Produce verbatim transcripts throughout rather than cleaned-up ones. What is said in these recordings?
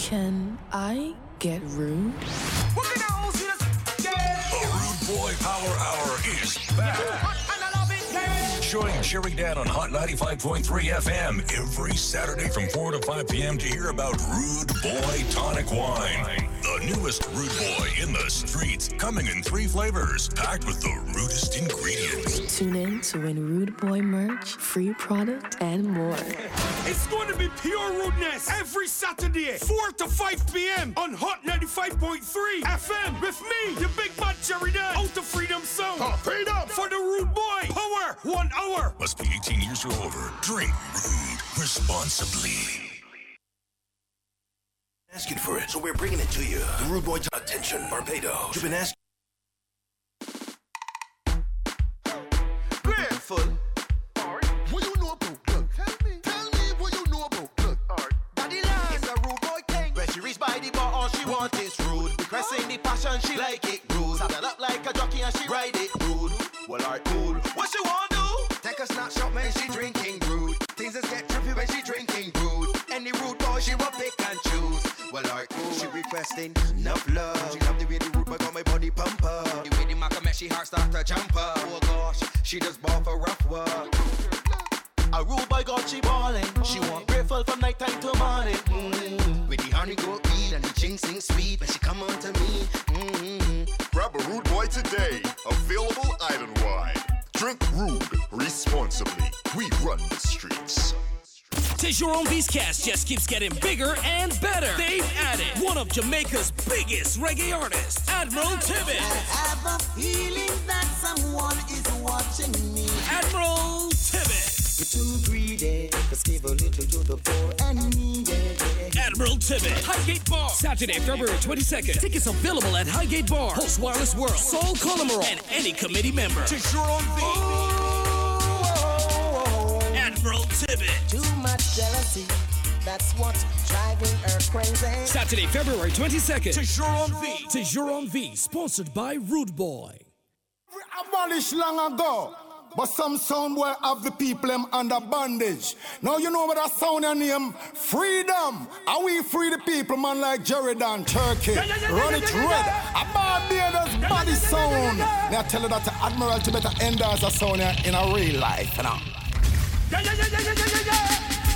Can I get rude? The Rude Boy Power Hour is back. Join Sherry Dan on Hot ninety-five point three F M every Saturday from four to five p.m. to hear about Rude Boy Tonic Wine. The newest Rude Boy in the streets, coming in three flavors, packed with the rudest ingredients. Tune in to win Rude Boy merch, free product, and more. It's going to be pure rudeness every Saturday, four to five p.m. on Hot ninety-five point three F M with me, the big bad Jerry Dan, out of Freedom Sound. Oh, paid up for the Rude Boy Power One Hour. Must be eighteen years or over. Drink rude responsibly. Asking for it, so we're bringing it to you. The Rude Boy, t- attention, Barbados. You've been asking. Grateful. What you know about blood? Tell me. Tell me what you know about blood. Daddy Land is a rude boy thing. When she reach by the bar, all she want is rude. Requesting the passion, she like it rude. Saddle up like a jockey and she ride it rude. Well, alright, cool. What she want do? Take a snapshot when she drinking rude. Things just get trippy when she drinking rude. Any rude boy she will pick and choose. Well, alright, cool. She requesting enough love. She love the way the rude boy got my body pump up. The way the maca make she heart start to jump up. Oh gosh, she just ball for rough work. A rude boy got she ballin'. She want grateful from night time to morning. Mm-hmm. With the honey go eat and the ching sing sweet when she come on to me. Mm-hmm. Grab a Rude Boy today. Available island-wide. Drink rude responsibly. We run the streets. Tejeron V's cast just keeps getting bigger and better. They've added one of Jamaica's biggest reggae artists, Admiral Tibbet. I have a feeling that someone is watching me. Admiral Tibbet. You're too greedy, just give a little to the poor and needy. Admiral Tibbet. Highgate Bar. Saturday, February twenty-second. Tickets available at Highgate Bar. Host Wireless World. Saul Colomerol. And any committee member. Tejeron V. Admiral Tibbet. Too much jealousy, that's what's driving her crazy. Saturday, February twenty-second. Tejeron V. Tejeron V. Sponsored by Rude Boy. Abolished long ago, but some sound boy have the people them under bondage. Now you know what that sound and name? Freedom. How we free the people, man, like Jerry Dan Turkey. Yeah, yeah, yeah, Run yeah, it yeah, red. yeah. A Barbados Yeah, body yeah, yeah, sound. yeah, yeah, yeah. May I tell you that the Admiral Tibbet end as a sound here in a real life, you know. Yeah, yeah, yeah, yeah, yeah, yeah, yeah.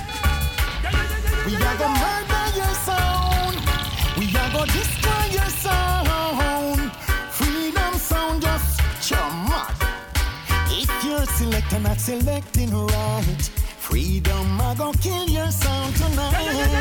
We are gonna murder your sound. We are gonna destroy your sound. Freedom sound just chumad. If you're selecting, not selecting right, freedom I gonna kill your sound tonight.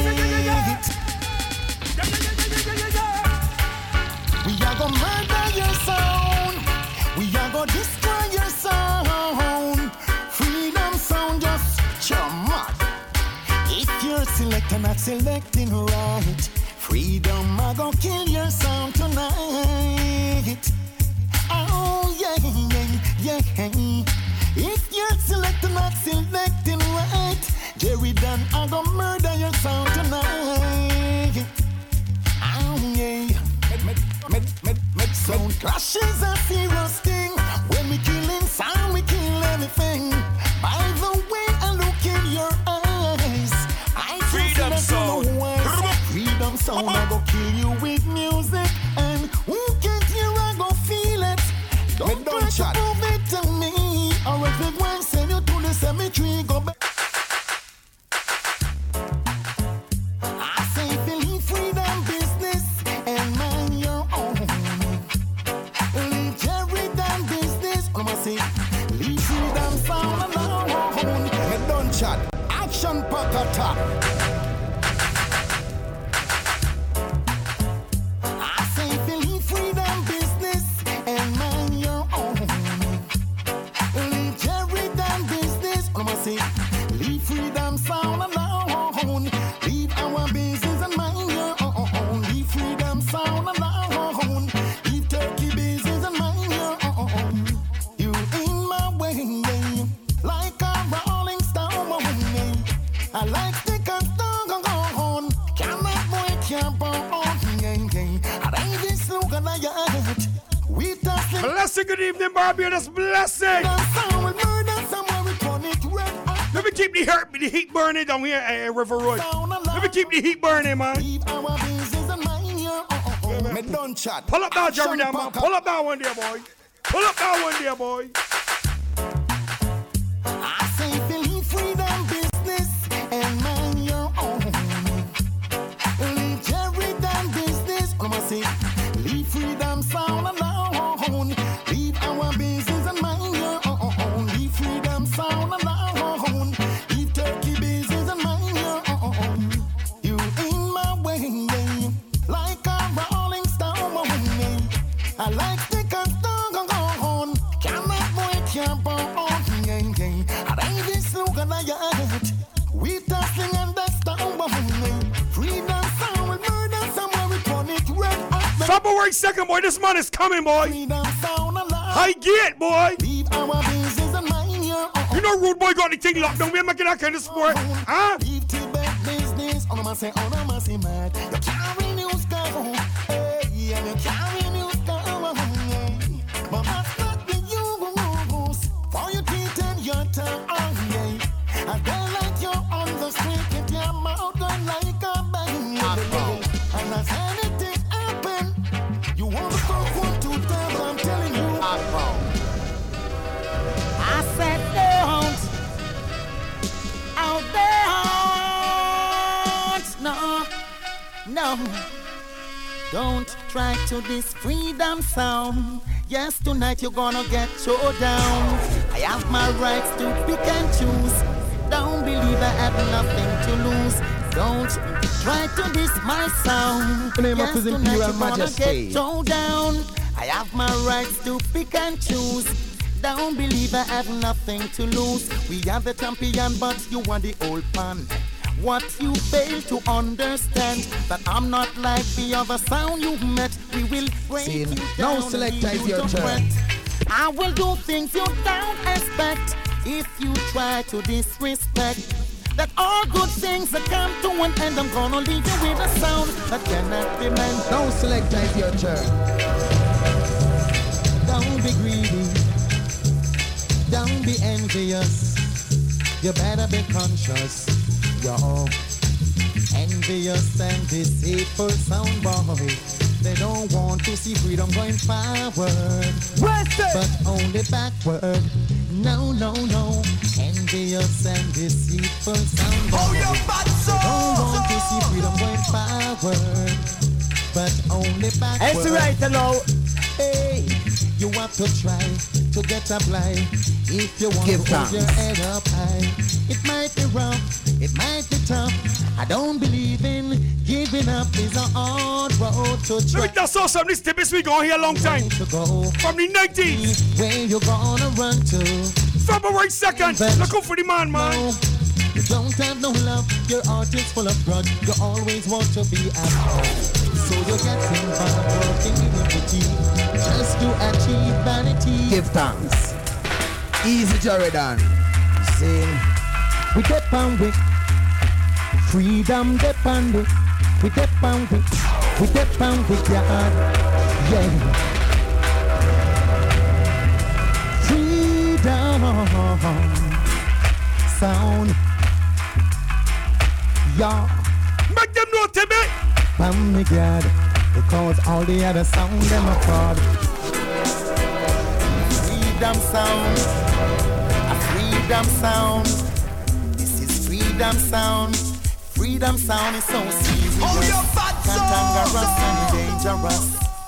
We are gonna murder your sound. We are gonna destroy your sound. Freedom sound just chumad. If you're selecting, not selecting right, freedom I gonna kill your sound tonight. Oh yeah, yeah, yeah. If you're selecting, not selecting right, Jerry Dan I gonna murder your sound tonight. Oh yeah. Med, med, med, med, med sound clash is a serious thing. When we killing sound, we kill anything. By the way, I look in your eyes. I Freedom sound. Freedom sound, I go kill you with music. And who can't hear, I go feel it. Don't try to prove it to me. Or if it won't send you to the cemetery, go back. I say believe freedom business and mind your own. Leave Jerry Dan business. I'm gonna say leave freedom sound alone. Head don't chat. Action pack attack. I say believe freedom business and mind your own. Leave Jerry Dan business. I'm gonna say leave freedom sound alone. Leave our business and mind your own. Leave freedom sound alone. Leave turkey business and mind your own. You in my way, like a rolling stone. I like stick and stone. Cannot boy camp on. I ain't this look at that. We touch the Blessing, good evening, Barbados. Blessing. Let me keep the hurt, the heat burning down here at River Road. Let Let me keep the heat burning, man. Leave our business and mind your own. Me don't chat. Pull up that Jerry down, man. Pull up that one there, boy. Pull up that one there, boy. I say believe freedom business and mind your own. Leave Jerry down business. I'm gonna say leave freedom sound alone. Leave our business and mind your own. Leave freedom sound alone. Leave turkey business and mind your own. You in my way, like a rolling stone. I like the stone. Cannot boy camp on. I ain't this look at the yard. We tussling and that's stone. Freedom sound with murder somewhere we put it red up. February second, boy, this man is coming, boy. I get, boy. Leave our business and mind your own. You know Rude Boy got the thing locked down. We're making that kind of sport. Huh? Leave Tibet business. On my say, on my say, mad. You carry news, go. Hey, yeah, you carry news, go. But that's not the use. For your teeth and your tongue, oh, yeah. I don't like you on the street. Get your mouth going like a bang. And as anything happen, you want to go one, two times, I'm telling you. I said don't. Out there, no, no. Don't try to this freedom sound. Yes, tonight you're gonna get showed down. I have my rights to pick and choose. Don't believe I have nothing to lose. Don't try to diss my sound. Yes, tonight you're gonna get showed down. I have my rights to pick and choose. Don't believe I have nothing to lose. We are the champion, but you are the old man. What you fail to understand, that I'm not like the other sound you've met. We will break you down. No selector is your turn. I will do things you don't expect. If you try to disrespect, that all good things that come to an end, I'm gonna leave you with a sound that cannot be meant. No selector is your turn. Don't be greedy. Don't be envious. You better be conscious. You're envious and deceitful sound boy. They don't want to see freedom going forward, but only backward. No, no, no. Envious and deceitful sound boy. Oh, they don't want to see freedom going forward, but only backward. It's right now. Hey, you have to try to get up light. If you want Give to thanks. hold your head up high, it might be rough, it might be tough. I don't believe in giving up. Is a hard road to try. Look, that's awesome. This tip is we going here a long time. To go. From the nineties. Where you gonna run to? February second. But look out for the man, man. No, you don't have no love. Your heart is full of grudge. You always want to be at home. So you get involved working in iniquity just to achieve vanity. Give thanks. Easy, Jordan. Sing. We depend with freedom, depend with. We depend with. We depend with God. Yeah. Freedom sound. Yeah. Make them know, Timmy. Pam me God, because all the other sound them are fraud. Freedom sound, a freedom sound. This is freedom sound. Freedom sound is so serious. Oh, your fat cantankerous and dangerous.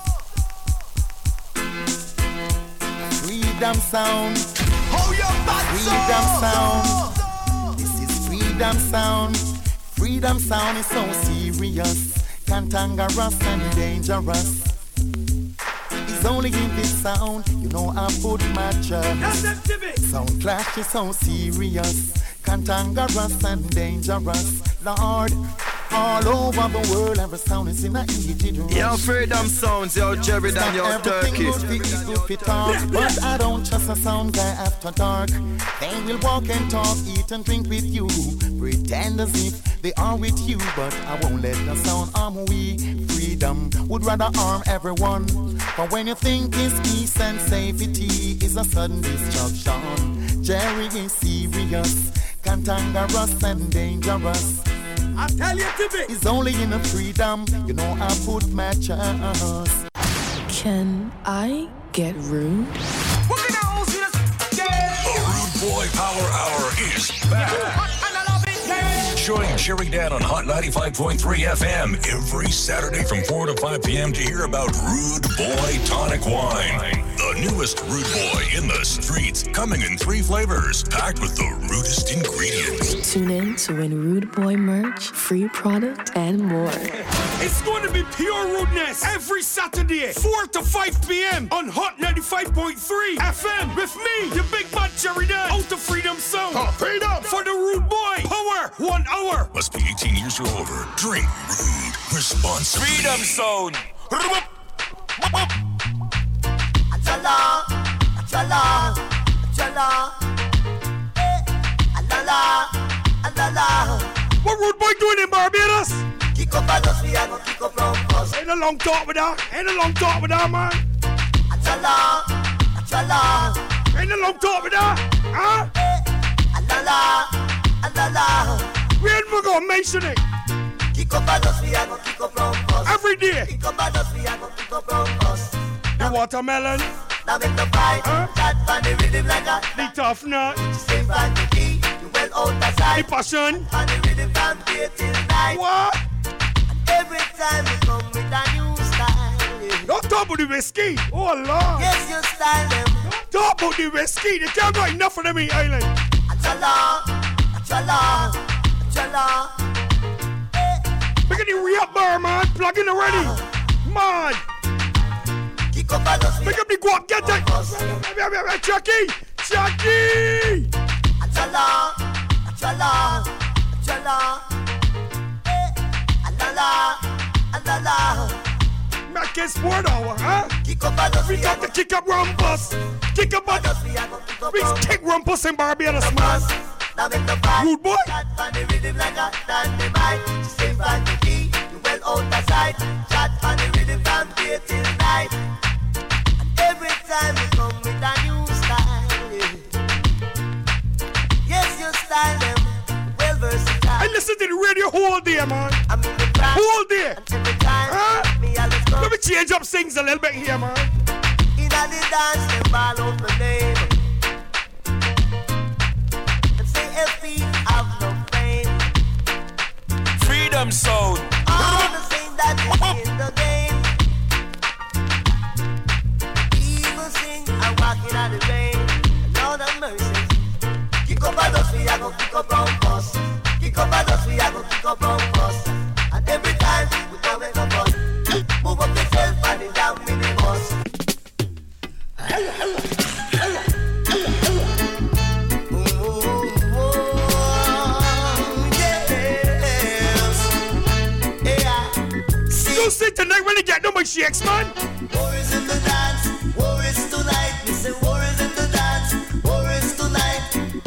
Freedom sound. Oh, your fat freedom sound. This is freedom sound. Freedom sound is so serious. Cantankerous and dangerous. It's only in this sound, you know I put my trust. Sound clash is so serious. Cantankerous and dangerous. Lord, all over the world, every sound is in a heated rush. Yo, freedom sounds, yo, Jerry and yo, Turkey. Good fit, good fit talk, but I don't trust a sound guy after dark. They will walk and talk, eat and drink with you, pretend as if they are with you, but I won't let the sound arm we. Freedom would rather arm everyone, but when you think it's peace and safety is a sudden destruction. Jerry is serious, cantankerous and dangerous. I tell you to be. It's only in the freedom, you know I put my trust. Can I get rude? The Rude Boy Power Hour is back. Join Sherry Dan on Hot ninety-five point three F M every Saturday from four to five p.m. to hear about Rude Boy Tonic Wine. The newest Rude Boy in the streets, coming in three flavors, packed with the rudest ingredients. Tune in to win Rude Boy merch, free product, and more. It's going to be pure rudeness every Saturday, four to five p.m. on Hot ninety-five point three F M with me, your big man Jerry Dan, out of Freedom Sound. Oh, freedom! For the Rude Boy Power One Hour. Must be eighteen years or over. Drink rude responsibly. Freedom Sound. Achala, achala, achala. Alala, alala. What Rude Boy doing in Barbados? Kick up a we are gonna kick up round. Ain't a long talk with that. Ain't a long talk with that, man. Achala, achala. Ain't a long talk with that. Huh? Alala, alala. We ain't gonna mention it. Kick up a we are gonna kick up round. Every day. Kick up a we are gonna kick up round. The watermelon. Now make the fight. Huh? That funny rhythm like a. The tough nut. Same fan the key. You well out the side. The passion. And the rhythm from day till night. What? And every time you come with a new style. Yeah. Don't talk about the whiskey. Oh, Lord. Yes, you style them. Don't talk about the whiskey. They can't got enough of them in Island. Achala, achala, achala. Look at the re-up bar, man. Plug in already. Man. Kick up a dust. Pick up the guap. Get that. Chucky. Chucky. Achala, achala, achala. Alala, alala. Mac is sport hour, huh? Kick up a dust. We got to kick up rumpus. Kick up a dust. We kick rumpus in Barbados, man. Now make the fight. Rude Boy. Chat on the rhythm like a dynamite. She sing from the key, you well out the side. Chat on the rhythm from day till night. And every time you come with a new style. Yeah. Yes, you style them well versatile. I listen to the radio whole day, man. I'm in the crowd. Whole day. And every time huh? me a let's go. Let me change up things a little bit here, man. In a the dance, them ball out my name. F P have no fame. Freedom Sound. All the same that is in the game. People sing and walking on the rain. Lord have mercy. Kick up a dust, we a go kick up round bus. Kick up a dust, we a go kick up round bus. And every time we go make a bus. Move up yourself and in down minibus. You see tonight when you get no more shakes, man. War is in the dance, war is tonight. We say war is in the dance, war is tonight.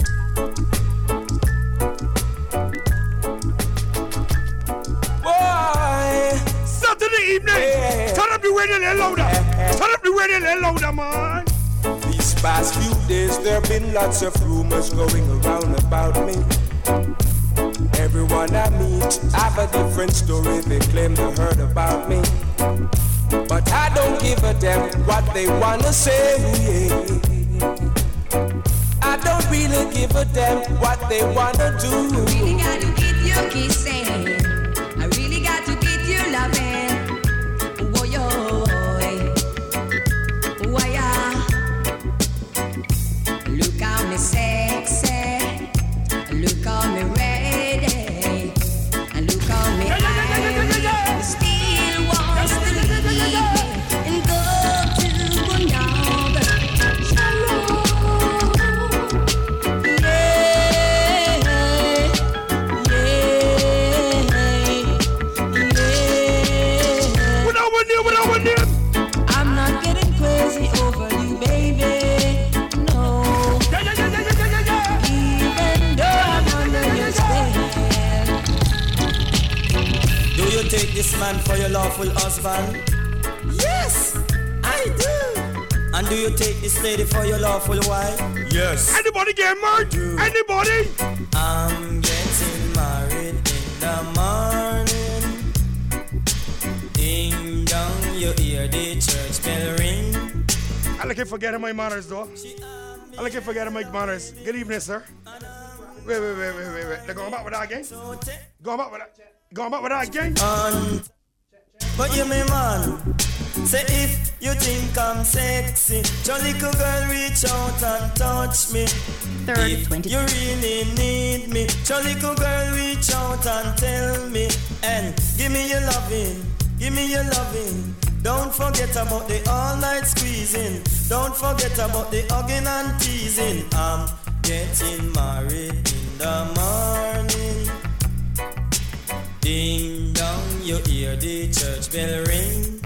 Boy. Saturday evening. Yeah. Turn up the radio a little louder. Turn up the radio a little louder, man. These past few days there have been lots of rumors going around about me. Everyone I meet have a different story. They claim they heard about me, but I don't give a damn what they wanna say. I don't really give a damn what they wanna do. I really got to get your kissing. I really got to get your loving. Whoa, yo, why ya? Look how me sexy. Look how me ready. This man for your lawful husband? Yes, I do. And do you take this lady for your lawful wife? Yes. Anybody get married? Anybody? I'm getting married in the morning. Ding dong, you hear the church bell ring. I like it forgetting my manners, though. I like it forgetting my manners. Good evening, sir. Wait, wait, wait, wait, wait, wait. They're going back with that again? Going back with that? Going back with that again? Um, but you me man. Say if you think I'm sexy, your little girl reach out and touch me. If you really need me, your little girl reach out and tell me. And give me your loving, give me your loving. Don't forget about the all-night squeezing. Don't forget about the hugging and teasing. I'm getting married in the morning. Ding dong, you hear the church bell ring.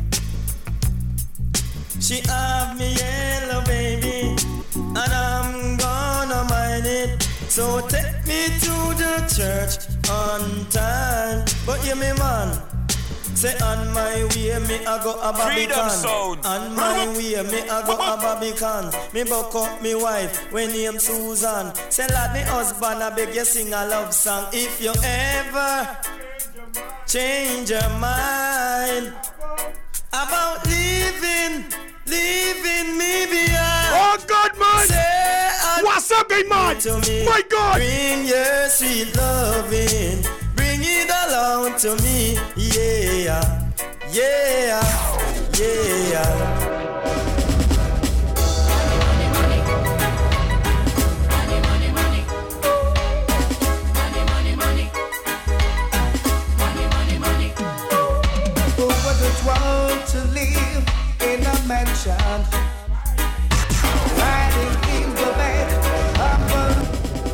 She have me yellow baby, and I'm gonna mind it. So take me to the church on time. But you me man, say on my way me I go a Babylon. On my way me I go a Babylon. Me buck up me wife when name Susan. Say lad me husband I beg you sing a love song. If you ever change your mind about leaving, leaving me behind. Oh God, man! Say what's up, big man? My God! Bring your sweet loving, bring it along to me, yeah, yeah, yeah. Want to live in a mansion, riding in the back of a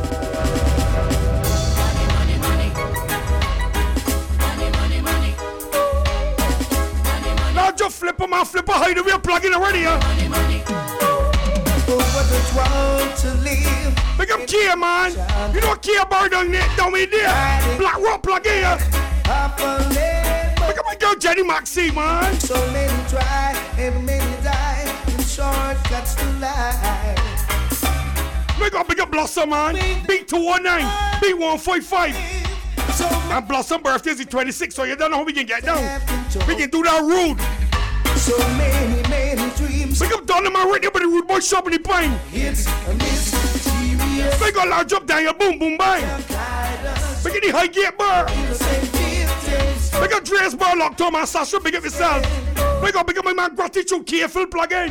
money, money, money, money, money, money. Now just flip them out, flip a hide, we're plugging already, huh? Money, money. Who wouldn't want to live? Pick up Kia, man. You know Kia bar down there, down there. Black Rock plug here. Look at my girl Jenny Maxie, man. So many try and many die in shortcuts to life. Make up, big up Blossom, man. Beat two one nine, B one five five. And Blossom birthday is the twenty-sixth, so you don't know how we can get down. We can do that rude. So many, many dreams. Make up Donna, man, right there by the Rude Boy shop in the pine. It's a mysterious. Make up large up down your boom, boom, bang. Make it the high gate bar. Make up Dre's bar locked on my Sasha, big up yourself. Make up, big up my man Gratitude Careful plug in.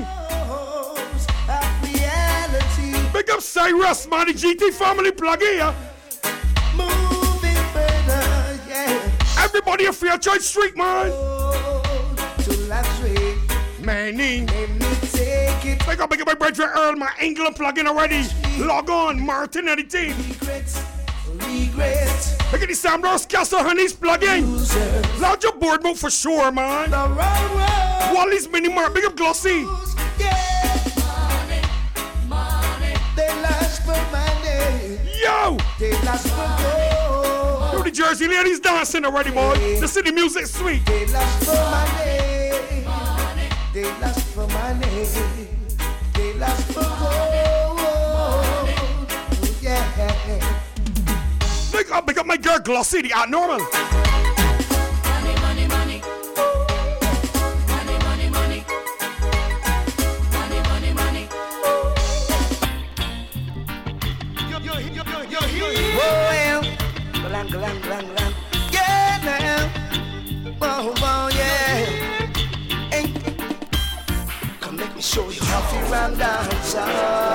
Make up Cyrus, man, the G T family plug in. Moving further, yeah. Everybody a Fair Church Street, man. To luxury. Manny. Take it. Make up, big up my brother Earl, my England plug in already. Log on, Martin and the team. Regrets, regrets. Look at the Sam Ross Castle Honey's plug-in. Loud your board move for sure, man. The road, road. Wally's Mini Mart, big up Glossy. Yeah. Money, money. They last for money. Yo! They last for gold. Yo, the Jersey ladies dancing already, boy. The city music's sweet. They last for money. Money. They last for money. They last for gold. Money. Yeah. Big up, big up my girl Glossy, the art normal. Money, money, money. Money, money, money. Money, money, money. Yo, yo, yo, yo, yo, yo. Oh, yeah. Glang, glang, glang, glang. Yeah, now. Oh, oh, yeah. Hey. Come let me show you how to run down, son.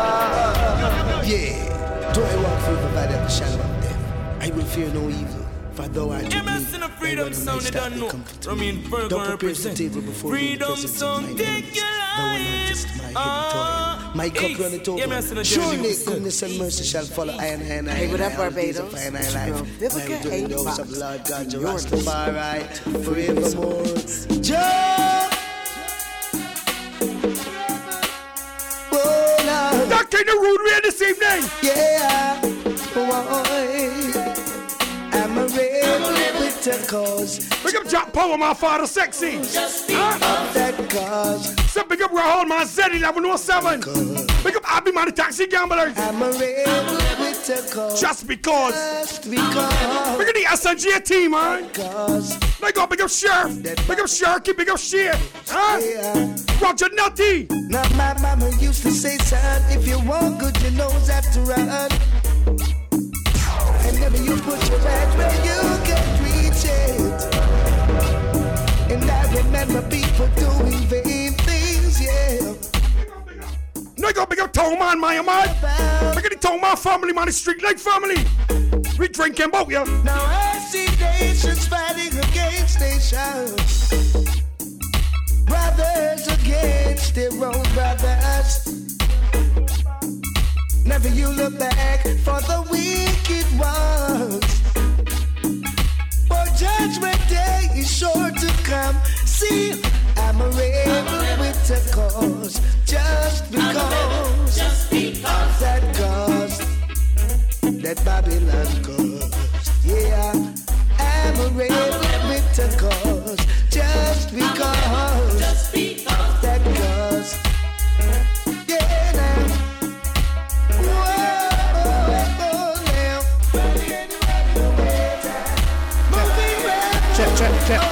Yeah. Do I walk through the valley of the shadow? I will fear no evil, for thou art with me. In a freedom sound, they don't know. I mean, Virgo represent freedom sound, take your life. My, my cup runneth over. Surely goodness and mercy shall follow I and I and I. Hey, what up, Barbados? I and I life. I will do in the house of the Lord God, Rastafari, forevermore. Joe! That kind of rude way the same name. Yeah, boy. I'm a rebel with a cause. Big up Jack Power, my father sexy. Huh? Of that cause. So big up Rahul, my Z eleven oh seven. Big up Abby, man, the taxi gamblers. I'm a rebel with with a cause. Just because. Just because. Look at the S N G team, man. Cause. They go big up Sheriff. Big up Sharky, big up Shea. Huh? Yeah. Roger Nutty. Now my mama used to say, son, if you want good, your nose have to run. And never you put your hand where you can reach it. And I remember people doing vain things, yeah. No, go big up Town Man, man, man. Look at the Town Man family, man, the Street Leg family. We drinking bout, yeah. Now I see nations fighting against nations. Brothers against their own brothers. Never you look back for the wicked ones. For judgment day is sure to come. See, I'm a rebel with a cause. Just because, just because that cause, that Babylon cause. Yeah, I'm a rebel with a cause. Just because, just because that cause. Yeah, now. Check, check, check.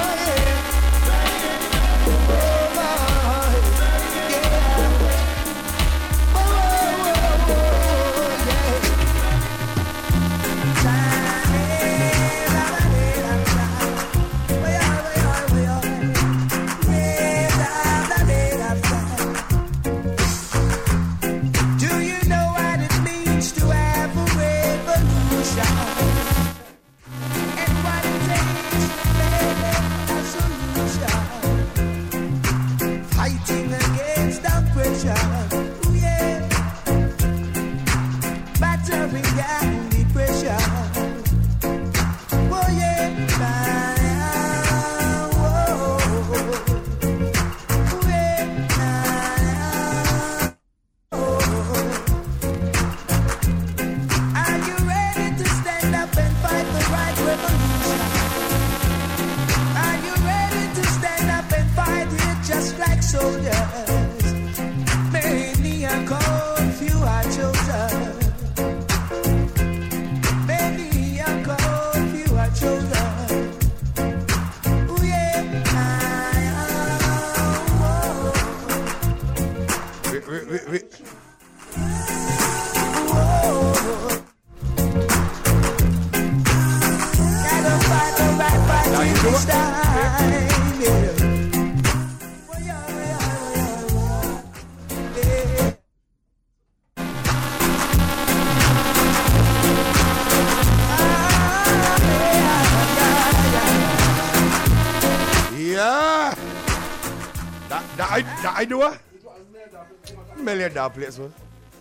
I do what? Million dollar plates, man.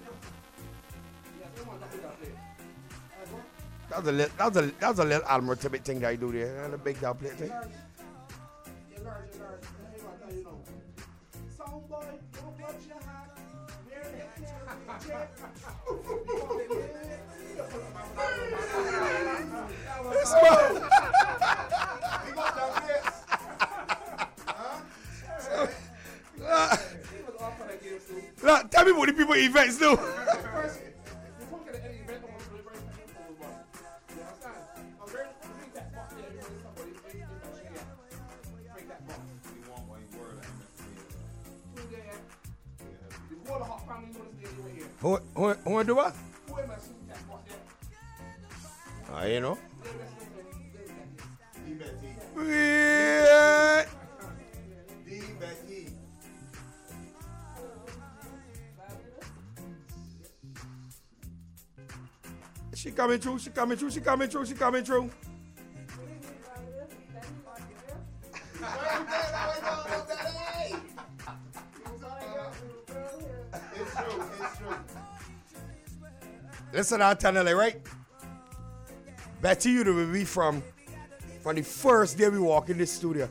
That was a little, that was a, that was a little Almer Tibbet thing that I do there. And a big dollar plate thing. This man. Look, tell me what the people events do. Who, who, who do what? Ah, you know. Yeah. She coming through, she coming through, she coming through, she coming through. Listen, I'll tell you, right? Betty, you will be from, from the first day we walk in this studio.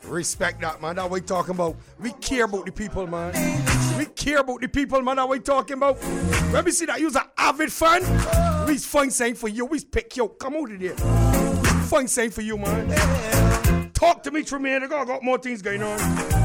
Respect that, man. That's what we talking about. We care about the people, man. We care about the people, man. That's what we talking about. When we see that you're an avid fan, we find something for you. We pick you. Come out of there. Find something for you, man. Talk to me, Tremaine. I got, I got more things going on.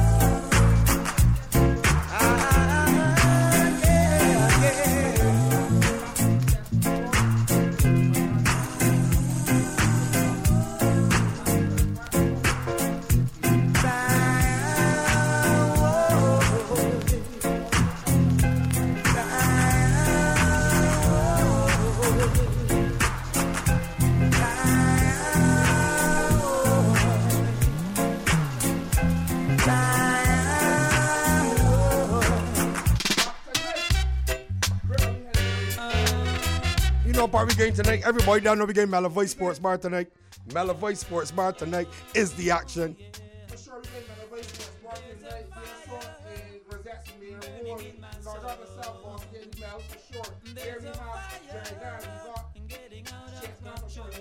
Part we game tonight. Everybody down know we game Malavoy Sports Bar tonight. Malavoy Sports Bar tonight is the action. For sure, we game Malavoy Sports Bar tonight. Yes, and Rosette's me and Roy. So I got myself off getting Mel for sure. There we have Jerry Down. We got Chance now for sure.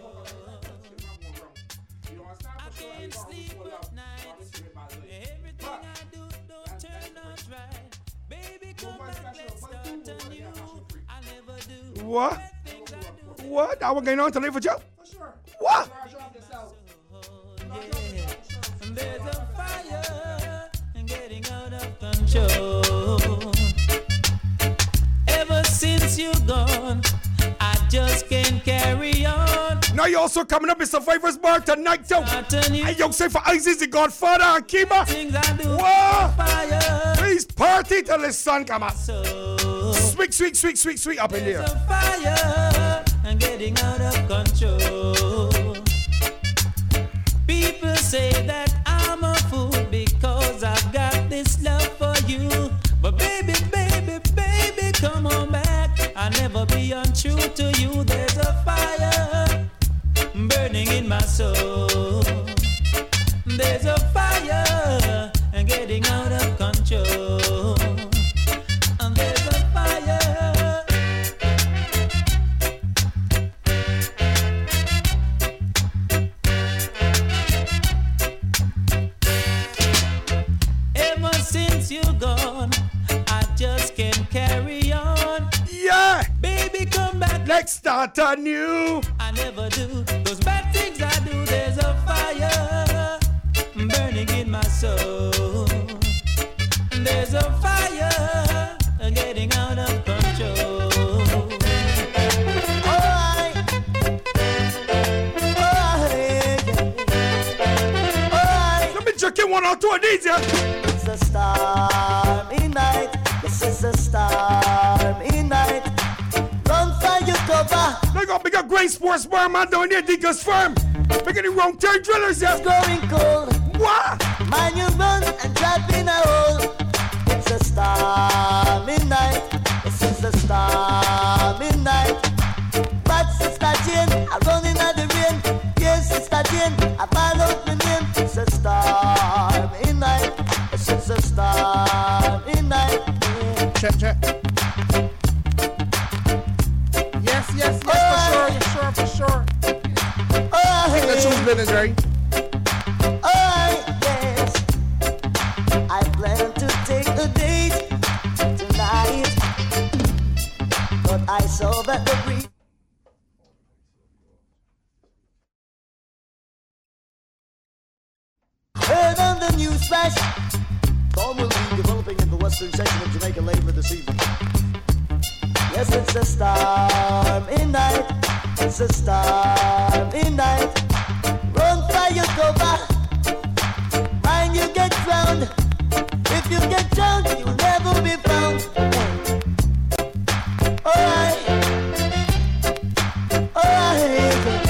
You know, it's not for sure. I can't sleep at night. Everything I do don't turn out right. Baby, come back, let's start anew. I never do. What? What? That was going on tonight for Joe? For sure. What? There's a fire getting out of control. Ever since you're gone, I just can't carry on. Now you also coming up in Survivor's Bar tonight, too. And you say for Isis, the Godfather and Kiba. What? Please party till the sun come up. Sweet, sweet, sweet, sweet, sweet up in there. There's a fire and getting out of control. People say that I'm a fool because I've got this love for you. But baby, baby, baby, come on back. I'll never be untrue to you. There's a fire burning in my soul. There's a fire and getting out of control. And there's a fire. Ever since you're gone, I just can't carry on. Yeah! Baby, come back. Let's start anew. I never do those bad things I do. There's a fire burning in my soul. There's a fire getting out of control. Alright. Alright. Alright. Let me check in one or two of these, yeah? It's a stormy night. This is a stormy night. Run for your cover. They got big up Grain Sports Bar, man, down there, Deacon's Firm. Making the wrong turn drillers, yeah? It's going cold. What? Man, you run and drop in a hole. It's a stormy night. This is a stormy night. But Sister Jane, I run in the rain. Yes, Sister Jane, I find out my name. It's a stormy night. This is a stormy night. Check, check. Yes, yes, yes, oh, for sure, for sure, for sure. Oh, I think the tune's been in, right? Oh, yes. I plan to take a date tonight, but I saw that the breeze. Heard on the news flash, storm will be developing in the western section of Jamaica later this evening. Yes, it's a stormy night. It's a stormy night. Run for your cover. Mind you get drowned. If you get drowned, you'll never be found. Alright. Alright.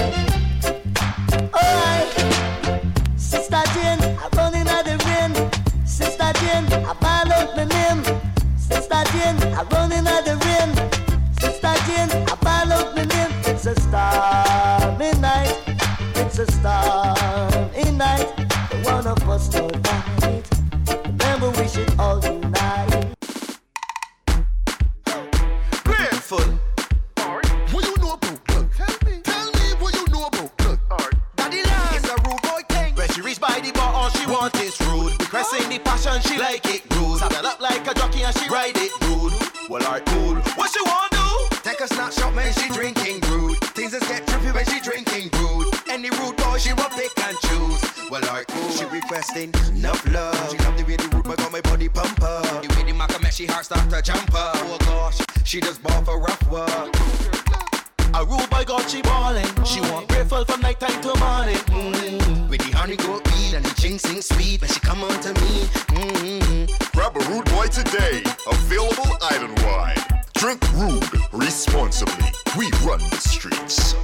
Alright. Sister Jane, I'm running out of rain. Sister Jane, I find out my name. Sister Jane, I'm running out of rain. Sister Jane, I find out my name. It's a stormy night. It's a stormy night. The one of us tonight. Remember, we should all unite. passion, she like it rude. Saddle up like a jockey and she ride it rude. Well, alright, cool. What she want do? Take a snapshot when she drinking rude. Things just get trippy when she drinking rude. Any rude boy she will pick and choose. Well, alright, cool. She requesting enough love. She love the way the rude boy got my body pump up. The way the maca make she heart start to jump up. Oh gosh, she just ball for rough work. A rude boy got she ballin'. She want grateful from night time to morning. Mm-hmm. With the honey goat weed and the ginseng sweet when she come on to me. Mm-hmm. Grab a Rude Boy today. Available island-wide. Drink Rude responsibly. We run the streets.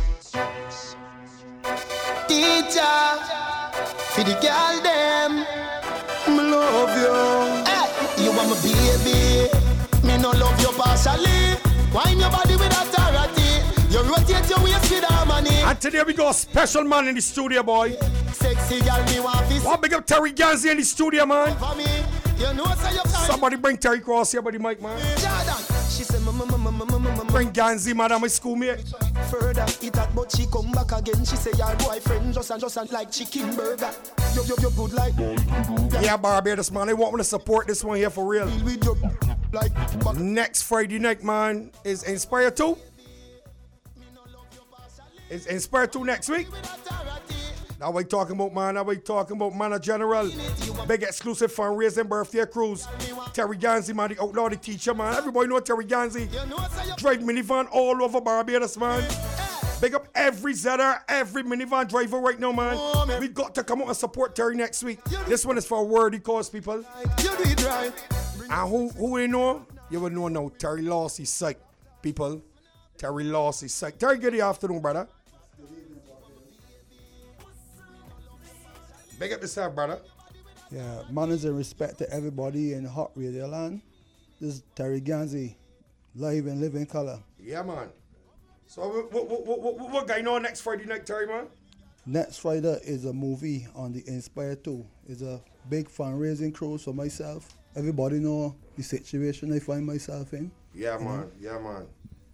Teacher, for the girl them, me love you. Hey, you want my baby, me no love you partially. Wine your body with authority. You rotate your waist with harmony. And today we got a special man in the studio, boy. Sexy girl, me want this. One big up Terry Ganzi in the studio, man. For me, you know say you can. Somebody bring Terry Cross here by the mic, man. Jordan, she said, mama, mama, mama, mama. Bring Ganzi, man, I'm my schoolmate. Further, it had, but she come back again. She say, your boyfriend just and just and like chicken burger. You, you, you good like. Yeah, Barbados, man. They want me to support this one here for real. Like, next Friday night, man, is Inspire two. Is Inspire two next week. Now we talking about, man. Now we talking about Man of General. Big exclusive fundraising birthday cruise. Terry Ganzi, man, the outlaw, the teacher, man. Everybody know Terry Ganzi. Drive minivan all over Barbados, man. Big up every Z R, every minivan driver right now, man. We got to come out and support Terry next week. This one is for a worthy cause, people. And who who we know? You will know now. Terry Lossy Psych, people. Terry Lossy Psych. Terry, good afternoon, brother. Big up yourself, brother. Yeah, manners and respect to everybody in Hot Radio Land. This is Terry Ganzi, live and live in color. Yeah, man. So what what what what, what going on next Friday night, Terry, man? Next Friday is a movie on the Inspire two. It's a big fundraising cruise for myself. Everybody know the situation I find myself in. Yeah, man. Yeah, man.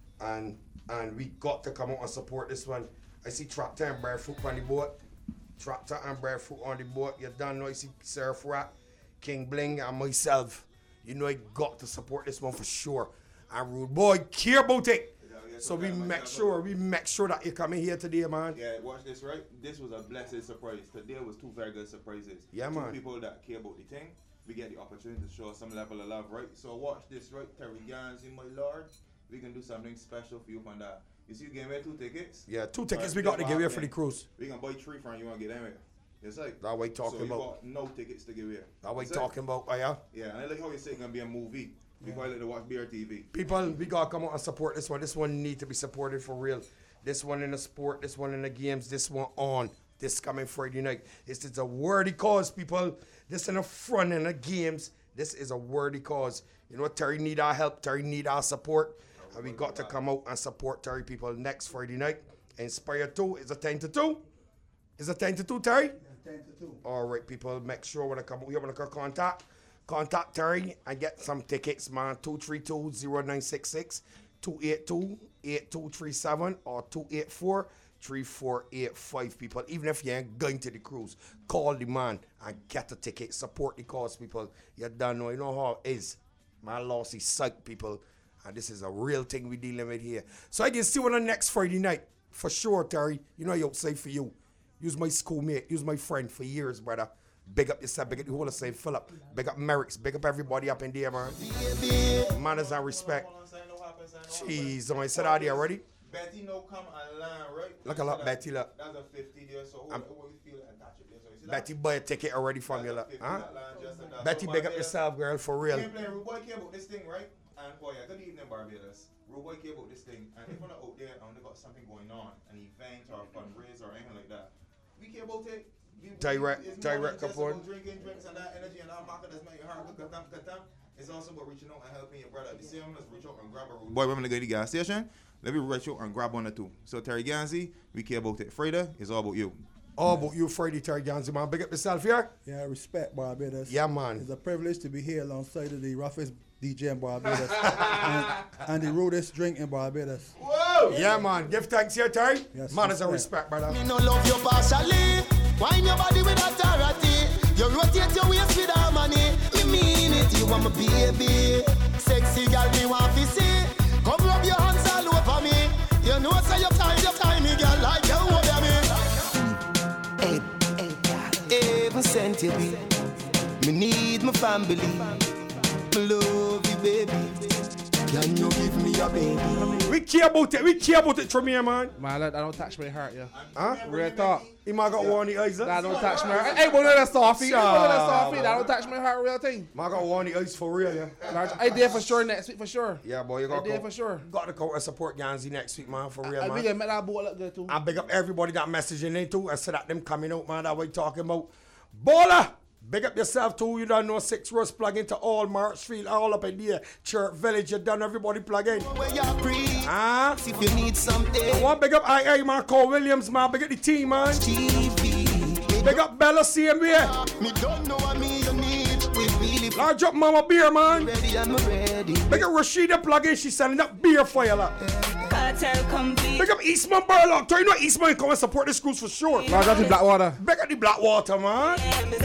And and we got to come out and support this one. I see Tractor and Barefoot on the boat. Tractor and Barefoot on the boat. You done know I see Surf Rat, King Bling, and myself. You know I got to support this one for sure. And Rude Boy care about it. So we make sure, we make sure that you're coming here today, man. Yeah, watch this, right? This was a blessed surprise. Today was two very good surprises. Yeah, two man. People that care about the thing. We get the opportunity to show some level of love, right? So watch this, right? Terry Ganzi, my lord. We can do something special for you on that. You see, you gave me two tickets? Yeah, two tickets we got to give you for the cruise. We can buy three from you want to get them here. It's like that way talking so about. Got no tickets to give here. That way it's talking like, about, oh yeah? Yeah, and I like how you say it's going to be a movie. We yeah. like to watch B R T V. People, we got to come out and support this one. This one need to be supported for real. This one in the sport, this one in the games, this one on. This coming Friday night. This is a worthy cause, people. This in the front in the games. This is a worthy cause. You know what? Terry need our help. Terry need our support. And we got to come out and support Terry, people, next Friday night. Inspire two is a ten to two. Is it ten to two, Terry? Yeah, ten to two. All right, people. Make sure when I come out, we want to contact. Contact Terry and get some tickets, man. two three two, zero nine six six, two eight two, eight two three seven or two eight four, three four eight five, people. Even if you ain't going to the cruise, call the man and get a ticket. Support the cause, people. You don't know. You know how it is. My loss is psych, people. And this is a real thing we dealing with here. So I can see you on the next Friday night. For sure, Terry. You know you'll say for you. Use my schoolmate. Use my friend for years, brother. Big up yourself, big up the whole of Saint Philip, big up Merrick's, big up everybody up in there, man. Manners and respect. Jeez, I said out there already. Betty no come and learn, right? Look a lot, Betty, look. That's a fifty there, so what you feel and touch it there. So you see Betty buy a ticket already from you, look. Huh? Betty, big up yourself, girl, for real. Game playing, Rude Boy care about this thing, right? And boy, yeah, good evening, Barbados. Rude Boy care about this thing, and if we're not out there and they got something going on, an event or a fundraiser or anything like that, we care about it. Direct, direct upon. Drinking drinks and that energy and that market that's making your heart good. It's also about reaching out and helping your brother. The same as reach out and grab a Rude Boy. We're gonna go to the gas station. Let me reach out and grab one or two. So Terry Ganzi, we care about it. Friday is all about you. All about you, Friday, Terry Ganzi, man. Big up yourself here. Yeah, respect, Barbados. Yeah, man. It's a privilege to be here alongside of the roughest D J in Barbados and, and the rudest drink in Barbados. Whoa! Yeah, man. Give thanks here, Terry. Yes, Manners and respect, brother. Me no love you partially. Wine your body with authority. You rotate your waist with harmony. you are my baby. Sexy girl, me want to see. Come rub your hands all over me. You know say you kind, you kind me, girl, like you over me. Hey, hey, heaven sent you me. Me need my family. Me love you, baby. Can you give me a baby? We care about it. We care about it from here, man. Man, that don't touch my heart, yeah. Huh? Real talk. He might got one of the eyes. That don't touch my heart. Hey, one of the softy. One of the softy. That don't touch my heart, real thing. I got one of the eyes for real, yeah. I did for sure next week, for sure. Yeah, boy, you got I did for sure. Got to come and support Ganzi next week, man, for real, I man. big up that boy look good too. I big up everybody that messaging in too. I said that them coming out, man. That we talking about. Baller! Big up yourself too. You don't know Six Rose plug into all Marshfield, all up in there. Church Village, you done everybody plug in. Ah, huh? If you need something. I want big up I A, man. Cole Williams, man. Big up the team, man. T V. Big up Bella C M B. Me don't know what me you need. We really large up Mama Beer, man. Ready, I'm ready. Big up Rashida plug in. She's selling up beer for you, lot. Cartel complete. Big up Eastman Burlock. You know Eastman come and support the schools for sure. Large up the Blackwater. Big up the Blackwater, man.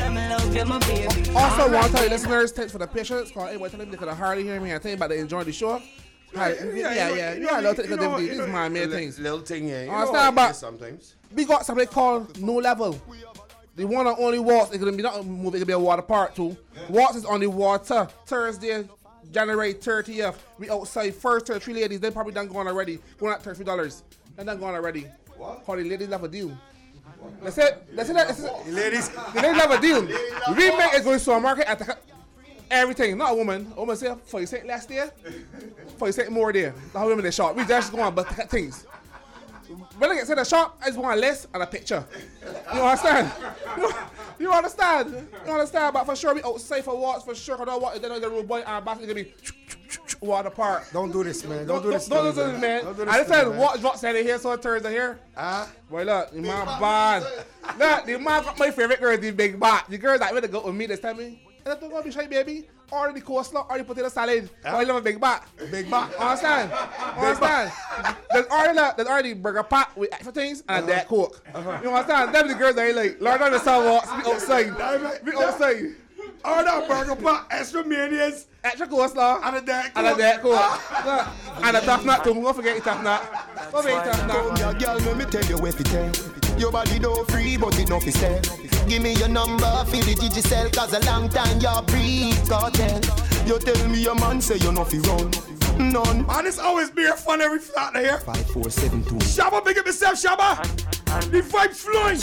Also, want to tell you listeners, thanks for the patience. Call anyone tell them they could have hardly hear me and tell you about they enjoying the show. Hi, yeah, yeah, yeah. yeah. You know, little technical difficulty. This is my main things. Little thing, yeah. You understand, but sometimes we got something called No Level. The one and only Waltz. It's gonna be not a movie. It could be a water part too. Waltz is on the water Thursday, January thirtieth. We outside first to the three ladies. They probably done gone already. Going at thirty dollars. They done gone already. What? Call the ladies have a deal. Let's say, let's say that. Let's say, the ladies, the ladies have a deal. Remake is going to a market at the, everything. Not a woman. A woman say for you say last year, for you say more there. The whole women they shop. We just go on but things. When I get to the shop, I just want a list and a picture. You understand? You, you understand? You understand? But for sure, we outside for walks for sure. I don't want. They know the rude boy and basket gonna be water park. Don't do this, man. Don't, don't do this. Don't, don't do this, man. Don't do this I just said what drop Saturday here, so Thursday here. Ah, uh, boy, look, the man bad. Look, the man got my favorite girl, the big bat. The girls that really go with me this time. And that's gonna be shy, baby. Or the coleslaw, or the potato salad. Or you love a big bat. Big bat. Understand? Understand? There's already there's already burger pot with extra things and uh-huh. a Diet Coke. Uh-huh. You understand? Them the girls that ain't like, learn on the sidewalks, be outside. Be outside. Or that burger pot, extra mayonnaise, extra coleslaw, and a Diet Coke. And a Diet Coke. And a tough nut too. Don't forget the tough nut. Don't forget the tough nut. Come here, girl, let me tell you if it tell. Your body don't free, but it don't fi sell. Give me your number, feel the digicel, cause a long time you're pre-cartel. You tell me your man say you no fi run. None. Man, it's always beer fun every flat here. Five, four, seven, two. Shabba, big up yourself, Shabba. The vibes flowing.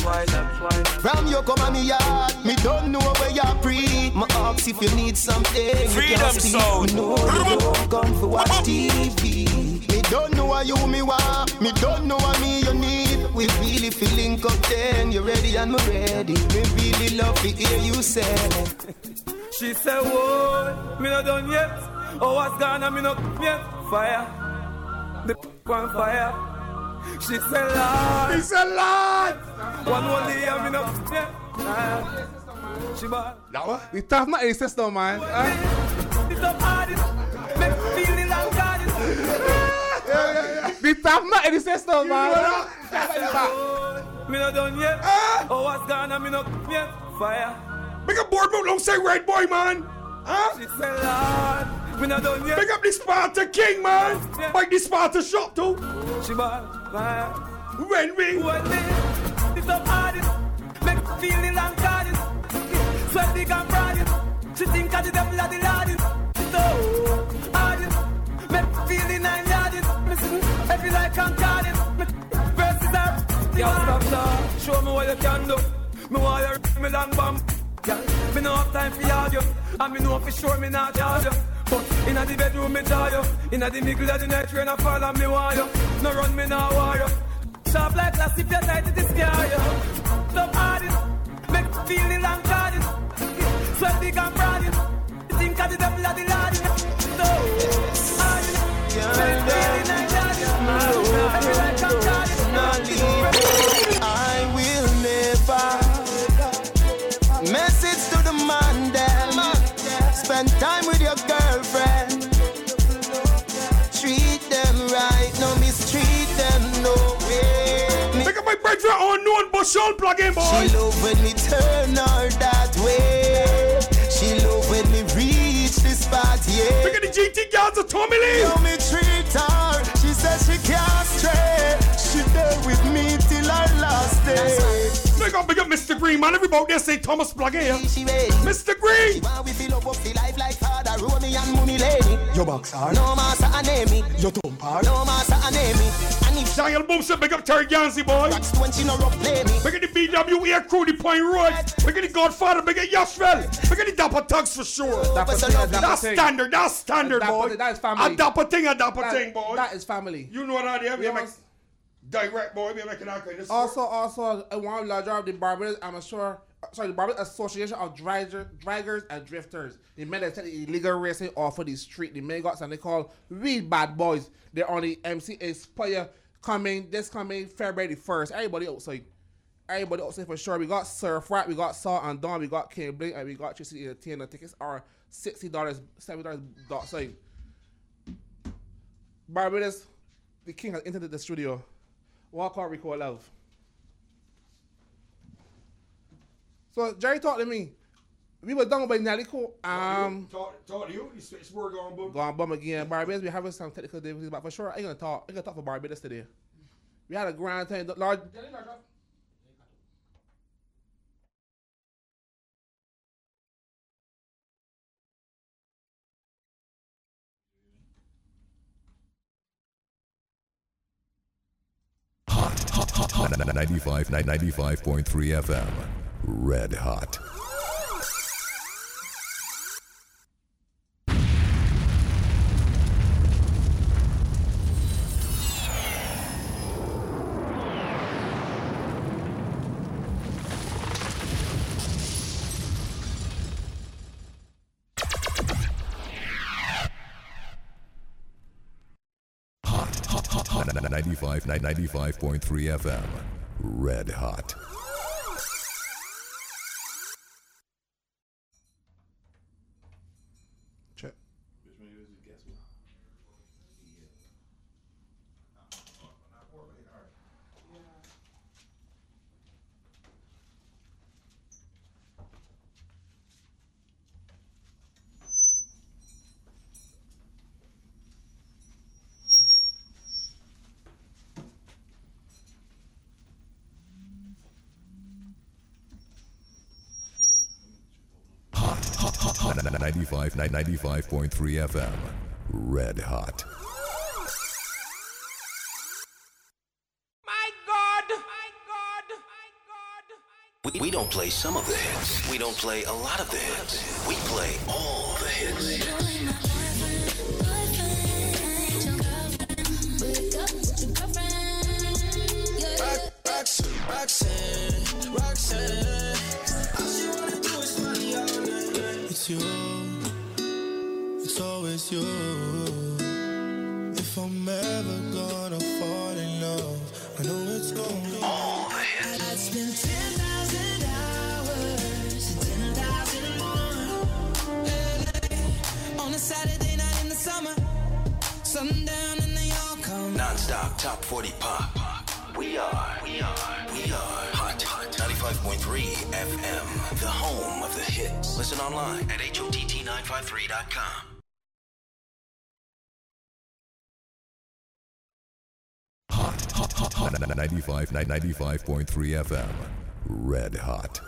From you come on me yard, me don't know where you're pre. My ask if you need something. Freedom Sound. No, you don't come for watch T V. Me don't know what you me want. Me don't know what me you need. We really feeling up then. You ready and me ready. Me really love to hear you say. She said, whoa, me not done yet. Oh, what's gone and me not yet. Fire. The one fire. She said, Lord. He said, Lord. One more day and me not yet. Uh, she bad. That what? The tough nut is system, man. It's up hardest. Make me feel it like hardest. The tough nut in the system, man. Me not done yet. Oh, what's gone and me not yet. Fire. Big up board mode alongside Red Boy, man. Huh? She said, Lord, we not done yet. Big up the Sparta King, man. Yeah. Like the Sparta shop, too. She bad, man. When we. When we. It's up hardest. Make me feel it like hardest. Sweat the gun hardest. She think I did them like the hardest. So hardest. Make me feel it like hardest. Every like I'm hardest. Verses are. Yo, stop, stop. Show me what you can do. Me want you me long bomb. Yeah, me no have time for argue. And me know for sure me not charge you. But inna the bedroom me tell you. Inna the middle of the night rain a fall and me want you. No run me now war you. Sharp like glass if you're tight it scare you. Stop hardest. Make me feel it long hardest. Sweat big and broadest. You think I the devil of the Lord. So hardest. Make me feel it like hardest. Every like I'm hardest. I will never. Message to the man them. Spend time with your girlfriend. Treat them right, no mistreat them, no way. Pick up my break for unknown but soul plug-in, boy. She love when me turn her that way. She love when me reach yeah. Look at the G T girls of Tommy Lee. You me treat her. She says she can't stray. She there with me till our last day. Big up, big up, Mister Green, man. Everybody there say Thomas Plug here. Mister Green. She want we feel up up the life like father, Romy and Mooney Lady. Your box hard. No master anemi. Your thump hard. No master anemi. And if Daniel Boom said, big up Terry Gansey, boy. That's when she no rough play me. Big up the B W A crew, the Point Road. Big up the Godfather, big up Yashville. Big up the Dapper Tugs for sure. Dapper That's, thing, a Dapper that's thing. standard, that's standard, Dapper boy. thing, that is family. A Dapper thing, a Dapper That- thing, boy. That is family. You know what I did? Yeah, make direct, boy. We making that kind of Also, also, I want to job the Barbados Amateur, sorry, the Barbados Association of Dragger, Draggers and Drifters. The men that take the illegal racing off of the street, the men got something they call Real Bad Boys. They're on the M C A player coming, this coming February first. Everybody outside. Everybody outside for sure. We got Surf Rat, we got Saw and Dawn, we got King Blink, and we got Tracy Entertainer. Tickets are sixty dollars, seventy dollars outside. Barbados, the king has entered the studio. Walk out, record love. So Jerry talked to me. We were done by Nelly Cole. Um, talk, talk to you. You switch word on boom. Go on bum again. Barbados, we having some technical difficulties, but for sure, I'm gonna talk. I'm gonna talk for Barbados today. We had a grand time. Lord, ninety-five, ninety-five point three F M. Red Hot. ninety-five, ninety-five point three F M. Red Hot. Check. ninety-five, ninety-five point three F M. Red Hot. My God! My God! My God! We, we don't play some of the hits. We don't play a lot of the hits. We play all the hits. Roxanne, Roxanne, Roxanne. All she wanna do is money all night. It's you, it's always you. If I'm ever gonna fall in love, I know it's gonna be all the hits. I'd spend ten thousand hours, ten thousand more. L A, on a Saturday night in the summer, sundown and they all come. Non-stop top forty pop. We are, we are, we are Hot, Hot ninety-five point three F M, the home of the hits. Listen online at H O T T nine five three dot com. Hot, hot, hot, hot. ninety-five, ninety-five point three F M. Red Hot.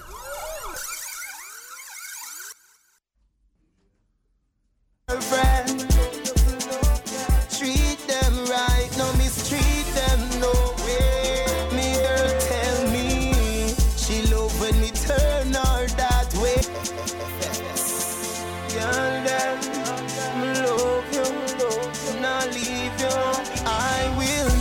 Girlfriend, treat them right, no mistreat them, no way. Me girl tell me she love when me turn her that way. Girl, them, me love you, not leave you. I will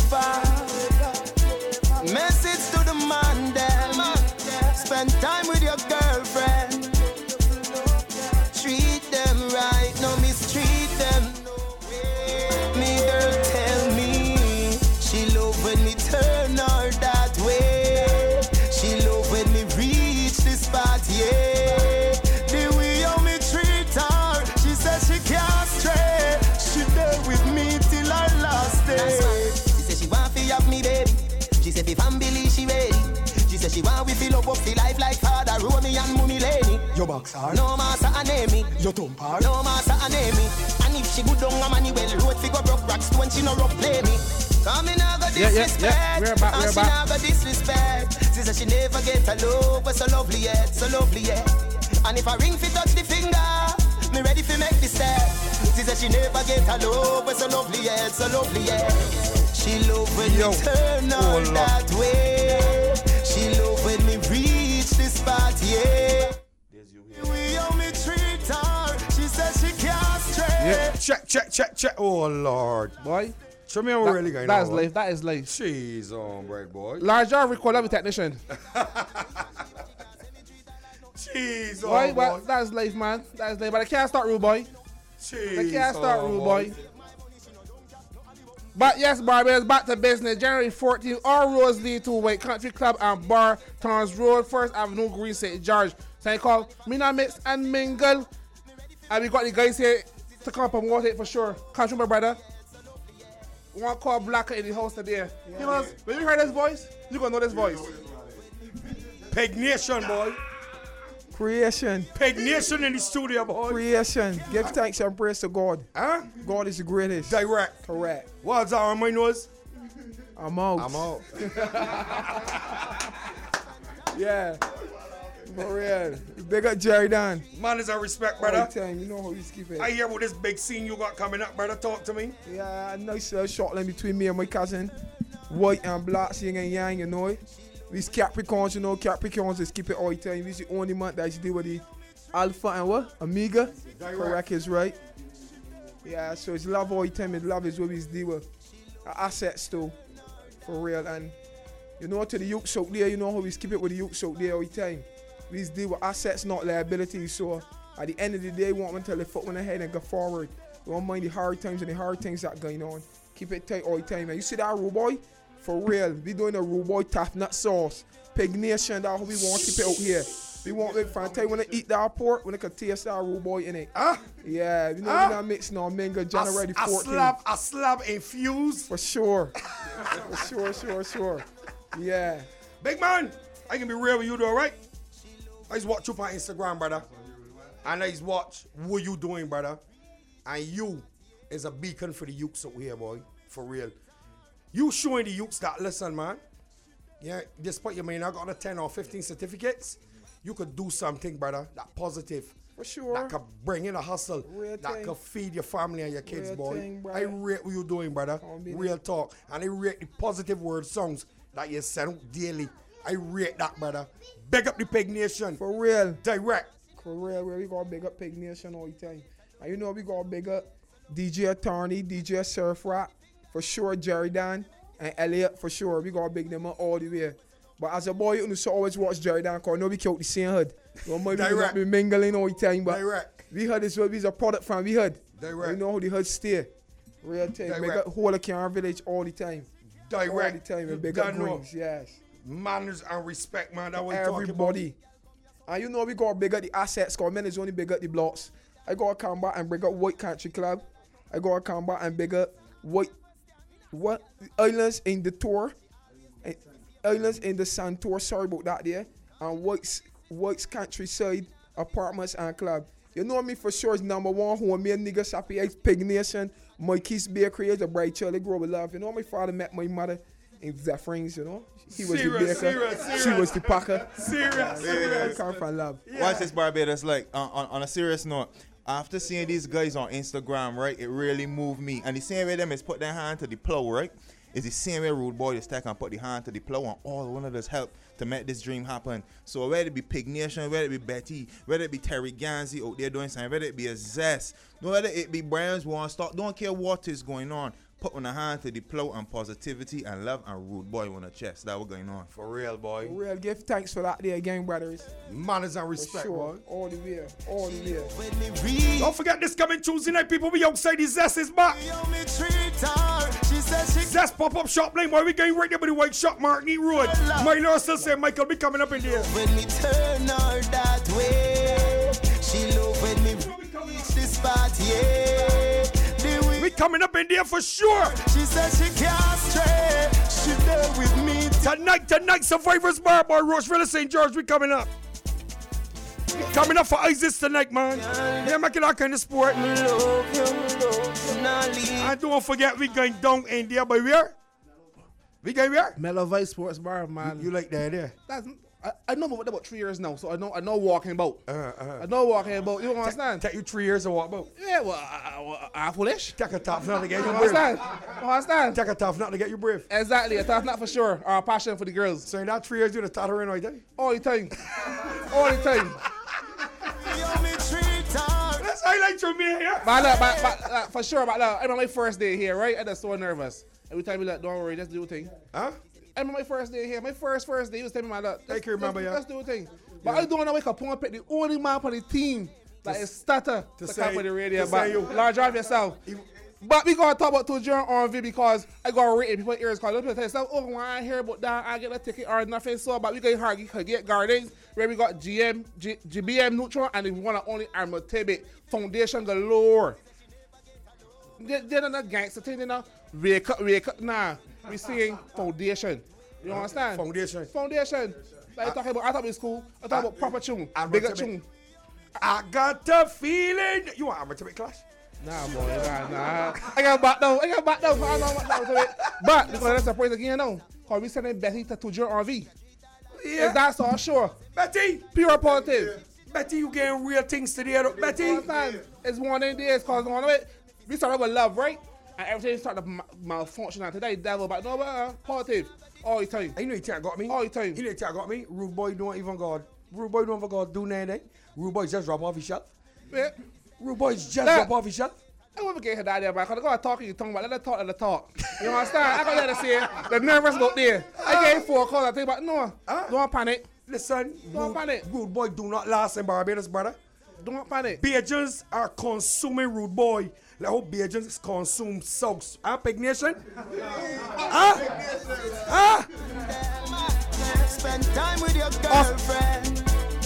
never. Message to the man, them. Spend time with your girlfriend. Treat them right, no mistreat them, no way. Me girl tell me she love when me turn her that way. She love when me reach the spot, yeah. The way how me treat her, she says she can't stray. She there with me till her last day. She said she want to have me, baby. She said the family she ready. She said she want we feel up up feel life like father Romy and Mummy Laney. Your box hard. No master anemi. Your thumb hard. No master anemi. And if she good down a money well road figure broke rocks when she no rock play me. Come in now go disrespect. Yeah, yeah, yeah. We're back, we're and back. she now go disrespect. She said she never get a love but so lovely yet, so lovely yet. And if I ring fi touch the finger, me ready fi make the step. She said she never get a love but so lovely yet, so lovely yet. She love when Yo. me turn Oh, on Lord. that way. She love when me reach the spot, yeah. We owe me treat her. She said she can't stray. Yeah. Check, check, check, check. Oh, Lord. Boy. Show me how That- we're really going that on. is life. That is life. Jeez, on, break, boy. Large jar record every technician. Jeez, Boy, oh, well, boy. that is life, man. That is life. But I can't start rude boy. Jeez, I can't start oh, rude boy. boy. But yes, Barbados, back to business. January fourteenth, all roads lead to White Country Club and Bar, Torrance Road, First Avenue, Green Saint George. So I call Mina Mix and Mingle. And we got the guys here to come up and water it for sure. Can't you, my brother? One call Blacker in the house today. Yeah, You know, yeah. when you hear this voice, you gonna know this voice. Peg Nation, boy. Creation. Peg Nation in the studio, boy. Creation. Give thanks and praise to God. Huh? God is the greatest. Direct. Correct. What's that on my nose? I'm out. I'm out. Yeah. For real. Big up Jerry Dan. Man is a respect, All brother. the time. You know how you keep it. I hear about this big scene you got coming up, brother. Talk to me. Yeah, nice uh, short line between me and my cousin. White and black, yin and yang, you know. These Capricorns, you know, Capricorns just keep it all the time. We's the only month that you deal with the Alpha and what? Omega. Direct. Correct is right. Yeah, so it's love all the time. And love is what we deal with. Our assets too. For real. And you know, to the youths out there, you know how we keep it with the youths out there all the time. We deal with assets, not liabilities. So at the end of the day, we want them to tell the foot on the head and go forward. We don't mind the hard times and the hard things that going on. Keep it tight all the time. And you see that rude boy? For real. We doing a rude boy tough nut sauce. Pig Nation, that's how we want to keep it out here. We want it from the time when they eat that pork, when they can taste that rude boy in it. Huh? Yeah, you know Huh? we're not mixing our Mingo January A, a fourteenth. slab, a slab infused. For sure. For sure, sure, sure. Yeah. Big man, I can be real with you though, right? I just watch you on Instagram, brother. And I just watch what you doing, brother. And you is a beacon for the youths out here, boy. For real. You showing the youths that, listen, man. Yeah, despite you may not got a ten or fifteen certificates, you could do something, brother, that positive. For sure. That could bring in a hustle. Real that thing. could feed your family and your kids, Real boy. thing, brother. I rate what you doing, brother. be Real talk. And I rate the positive word songs that you send out daily. I rate that, brother. Big up the Pig Nation. For real. Direct. For real, where we got big up Pig Nation all the time. And you know we got big up D J Attorney, D J Surf Rap, for sure Jerry Dan, and Elliot for sure. We got big them up all the way. But as a boy, you know, so always watch Jerry Dan because I know we killed the same hood. You know, we Direct. be mingling all the time, but Direct. we heard this, we's a product from we heard. Direct. You know how the hood stay. Real time. Big Direct. up whole of Karen Village all the time. Direct. All the time. And big up Done know. Greens, yes. Manners and respect, man. That what you talking Everybody. And you know we got big up the assets because men is only big up the blocks. I got to come back and big up White Country Club. I got to come back and big up White what Islands in the tour. Eh, Islands in the Santour, sorry about that there. And White's White's Countryside Apartments and Club. You know me for sure is number one home me and niggas happy X Pig Nation. My Keys Bakery is a bright child. They grow with love. You know my father met my mother in Zephyrin's, you know. He was Serious, the baker. serious, She serious. was the packer. Serious, Yeah, serious. come from love. Watch this, Barbados. Like uh, on, on a serious note, after seeing these guys on Instagram, right, it really moved me. And the same way them is put their hand to the plow, right? Is the same way Rude Boy is take and put the hand to the plow, and all one of us help to make this dream happen. So whether it be Pig Nation, whether it be Betty, whether it be Terry Ganzi out there doing something, whether it be a Zest, whether it be Brian's one stop, don't care what is going on. Put on a hand to the plow and positivity and love and Rude Boy on the chest. That was going on. For real, boy. For real, give thanks for that there again, brothers. Manners and For respect, sure. boy. All the way, all the way. Don't forget this coming Tuesday night, people. We outside the Zest is back. Zest pop-up shop lane, boy. We going right there by the White Shop, Martini Road. My Lord still say Michael be coming up in there. When me turn her that way, she love when me reach this spot, yeah. We coming up in there for sure. She said she can't stray, she there with me. Direct. Tonight, tonight, Survivors Bar, boy, Rocheville, Saint George, we coming up. Coming up for ISIS tonight, man. Yeah, making that kind of sport. And don't forget, we going down in there, but where? We going where? Mellow Vice Sports Bar, man. You, you like that there? That's, I, I know about, about three years now, so I know I know walking about. Uh, uh, I know walking about. You understand? Take you three years to walk about. Yeah, well, I, I, I foolish. Take a tough nut to get You you brave. understand? You understand? Take a tough nut to get you brave. Exactly, a tough nut for sure. Or a passion for the girls. So in that three years, you the tattering right there? All the time. All the time. Let's highlight your me here. But look, but, but, uh, for sure, but look, I remember my first day here, right? I was so nervous. Every time you like, don't worry, just do the thing. Huh? I remember my first day here. My first, first day, he was telling me, look, I can remember, let's, yeah. let's do the thing. But yeah. I don't want to wake up and pick the only man on the team that is stutter to to say- come with the radio. to But say you- large off yourself. But we gotta talk about two during R and V because I got rated people's ears because people tell yourself, oh, when I hear about that, I get a ticket or nothing. So, but we got hard, we could get Gardens, where we got G M, G, GBM Neutron, and the one and only Armour Tibet Foundation galore. They, they're not a gangster thing, you know. Wake up, wake up now. We seeing Foundation. You understand? Foundation. Foundation. Like I talking about, I thought it was cool. I thought about proper tune, bigger tune. I got the feeling. You want Armour Tibet Clash? Nah, boy, nah, nah. I got back down. I got back down. I don't know what to it. But we're gonna surprise again now. Cause we sending Betty to Tujer R V. Yeah. Is that so sure? Betty. Pure positive. Betty, you getting real things today, though. Betty. It's one of the days cause one of it. We started with love, right? And everything started to ma- malfunction. And today, devil, but no, but uh, positive. All the time. You know you think I got me? All the time. You know you think I got me? Rude boy don't even got. Rude boy don't even got do nothing. Rude boy just drop off his shelf. Yeah. Rude boy just Nah. drop off his shelf. I won't get her that there, but I gotta talk to you tongue, but let her talk, let her talk. You understand? I gotta let her say it. The nervous about there. I gave four calls, I think, but no, Huh? don't panic. Listen, Don't rude, panic. rude boy do not last in Barbados, brother. Don't panic. Bajans are consuming rude boy. Like how Bajans consume soaks. Huh, Pig Nation? Huh? Huh? Spend time with your girlfriend.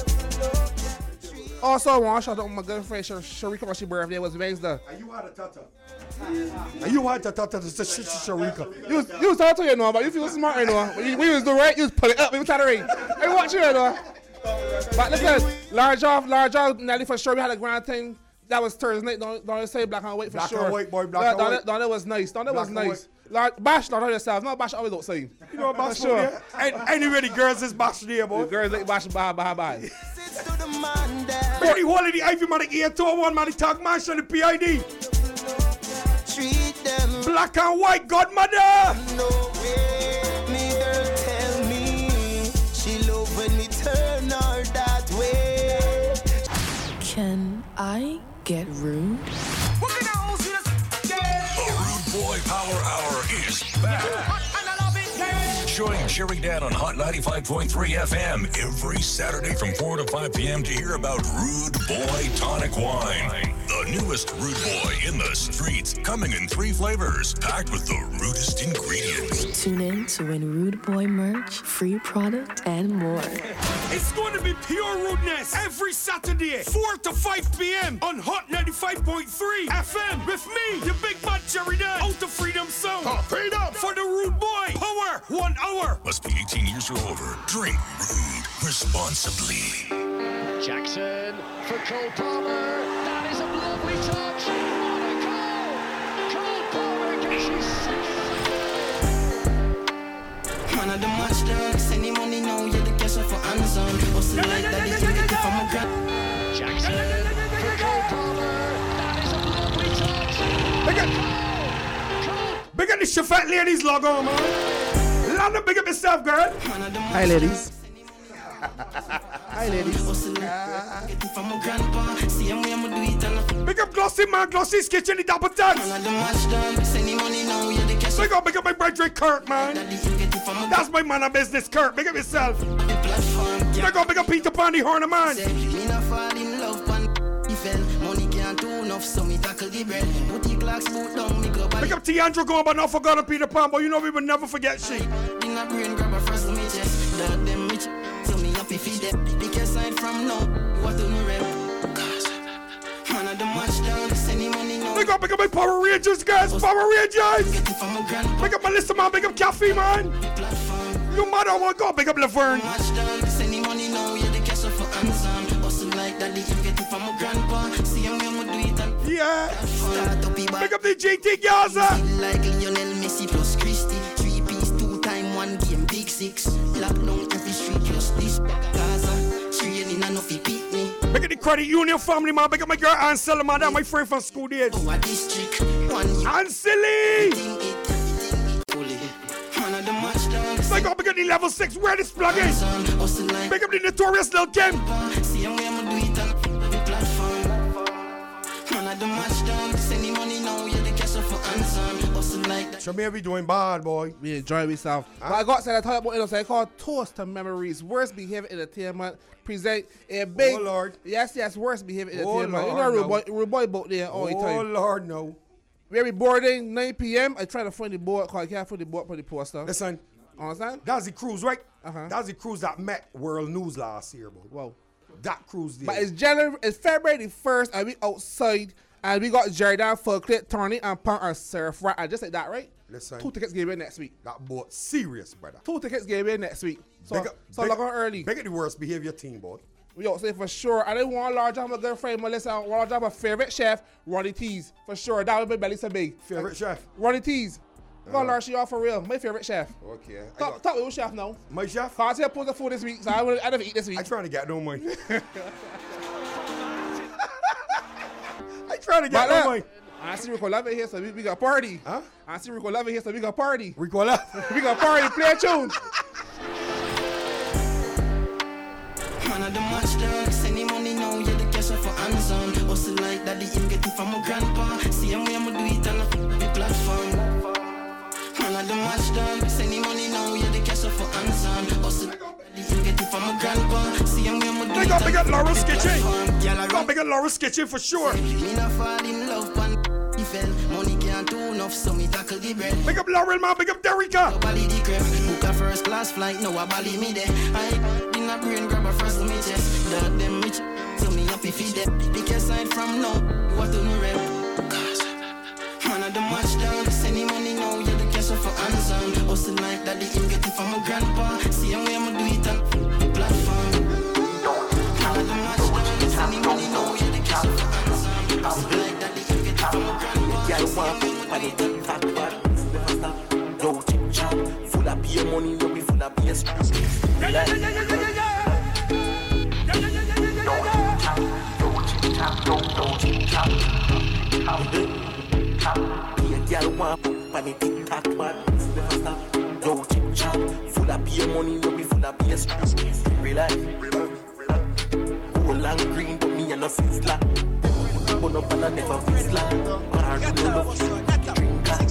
Also, I want to shout out my girlfriend, Shar- Sharika, my birthday was Wednesday. Are you had a tata? Are you had a tata to say Sharika? You was, you was talking to you know, but you feel smart, you know. When you, we was doing right, you was pull it up, we was trying to ring. Hey, watch you, you know. But listen, large off, large off, Nelly for sure, we had a grand thing. That was Thursday night, don't, don't say black and white for Black sure. and white, boy, black that, and that, white. That, that was nice, that, that was Black and nice. Large, bash, don't know yourself, not bash always outside. You know about For sure. And anyway, the girls is bash there, boy. The girls like bash, bye, bye, bye. But the whole of the Ivy man, the eight two one man, the tag match and the P I D. Treat them Black and white godmother. no way. Me girl tell me she love when me turn her that way. Can I get rude? Rude Boy Power Hour is back. Join Sherry Dan on Hot ninety-five point three F M every Saturday from four to five p.m. to hear about Rude Boy Tonic Wine. The newest Rude Boy in the streets, coming in three flavors, packed with the rudest ingredients. Tune in to win Rude Boy merch, free product, and more. It's going to be pure rudeness every Saturday, four to five p.m. on Hot ninety-five point three F M with me, the big bad Jerry Dan, out of Freedom Sound. Oh, Freedom for the Rude Boy. Power, one hour. Must be eighteen years or over. Drink rude responsibly. Jackson for Cole Palmer. That is a lovely touch. What a goal! Cole Palmer gets his second. Man of the match done, send him money now, you're the cash for Amazon. Hustle like that, you get it from a grand. Jackson for Cole Palmer. That is a lovely touch. Big up, big up the Chevette ladies log on, man. London, big up yourself, girl. Hi, ladies. Hi, ladies. Big up Glossy, man. Glossy's Kitchen, the double tax. Big up, big up my brother Kirk, man. That's my man of business, Kirk. Big up yourself. Big up, big up Peter Pan, the Horner, man. Big up T. Andrew going, but not forgot Peter Pan, but you know we will never forget she. Big up, big up my Power Rangers, guys. Power Rangers. Big up Melissa, man. Big up Caffey, man. You mother one go big up Laverne. Send him money now, yeah, the cash for Amazon. Hustle like that, they can get it from my grandpa. See him, I'm gonna do it and yeah. Big up the G T Gaza. Like Lionel Messi plus Christie. Three piece, two time, one game, big six. Lock down every street plus this. Gaza, training and nothing beat me. Big up the Credit Union family, man. Big up my girl Ansel, man. That's my friend from school days. Our district, one Anseli. Big up, big up the level six, where this plug is. Big up the notorious Lil Kim. See him, I'm gonna do it on the platform. Man, I don't match down. Send him money now, yeah, the cash for Amazon. Hustle like that. So me we doing bad, boy. We enjoy myself. Huh? But I got said I talk about it, I called Toast to Memories. Worst Behavior Entertainment present a big. Oh Lord. Yes, yes, Worst Behavior Oh, Entertainment. Lord, you know, no. Rude Boy, Rude Boy boat there all the Oh time. Lord, no. Very boarding, nine p.m. I try to find the board because I can't find the board for the poster. Listen. Understand? That's the cruise, right? Uh-huh. That's the cruise that met World News last year, bro. Wow. That cruise there. But it's January, it's February the first, and we outside, and we got Jordan Fulclit, Tony, and Punk and Surf. Right? I just said that, right? Listen. Two tickets gave away next week. That boat serious, brother. Two tickets gave away next week. So, Big up- so big- log on early. Big at the Worst Behavior team, boy. We all say for sure. I didn't want a large job, my girlfriend, Melissa. I want a job, my favorite chef, Ronnie Tees. For sure. That would be belly so big. Favorite chef? Ronnie Tees. Go large she off for real. My favorite chef. Okay. I Talk, got- talk with your chef now. My chef? Cause I see I put the food this week, so I will I never eat this week. I trying to get no money. I trying to get But no look, money. I see Rico Love it here, so we, we got party. Huh? I see Rico Love it here, so we got party. Rico Love. We got party. Play a tune. Man, I don't match down. Send him money now, yeah, the cash for Amazon. Hustle like that, they can get it from my grandpa. See him, I'm gonna do it on the platform. Man, I don't match down. Send him money now, yeah, the cash for Amazon. Hustle like that, they can get it from my grandpa. See him, I'm gonna do They it got on big at the Laura's Kitchen. platform. Girl, I Got big at Laura's Kitchen for sure. Me not fall in love, pan he fell. Money can't do enough, so me tackle the bread. Big up Laurel, man. Big up Derricka. Bally the crib, book a first class flight, now I bally me there. I in a brain grab a first to me chest. Dog them rich, so me happy feed them. Pick your side from now, what do no rep? Cause man I don't match down, send him money now, yeah the cash for Amazon. Hustle like that, they can get it from my grandpa. See him, I'ma do it on the platform. Man I don't match down, send him money now, yeah the cash for Amazon. Hustle like that, they can get it from my grandpa. Yeah, you want to put it in fat bad. Never stop. No chip chop. Full of beer money, no be full of beer. Yeah, yeah, yeah, yeah, yeah, yeah, yeah. Yeah, yeah, yeah, yeah, yeah, yeah. No chip chop, no, no chip chop. Be a girl want to put it in fat bad. Never stop. No chip chop. Full of beer money, no be full of beer. Relax. Gold and green, but me and no sizzler. But up and I never fizzler. Bar no love, drink glass,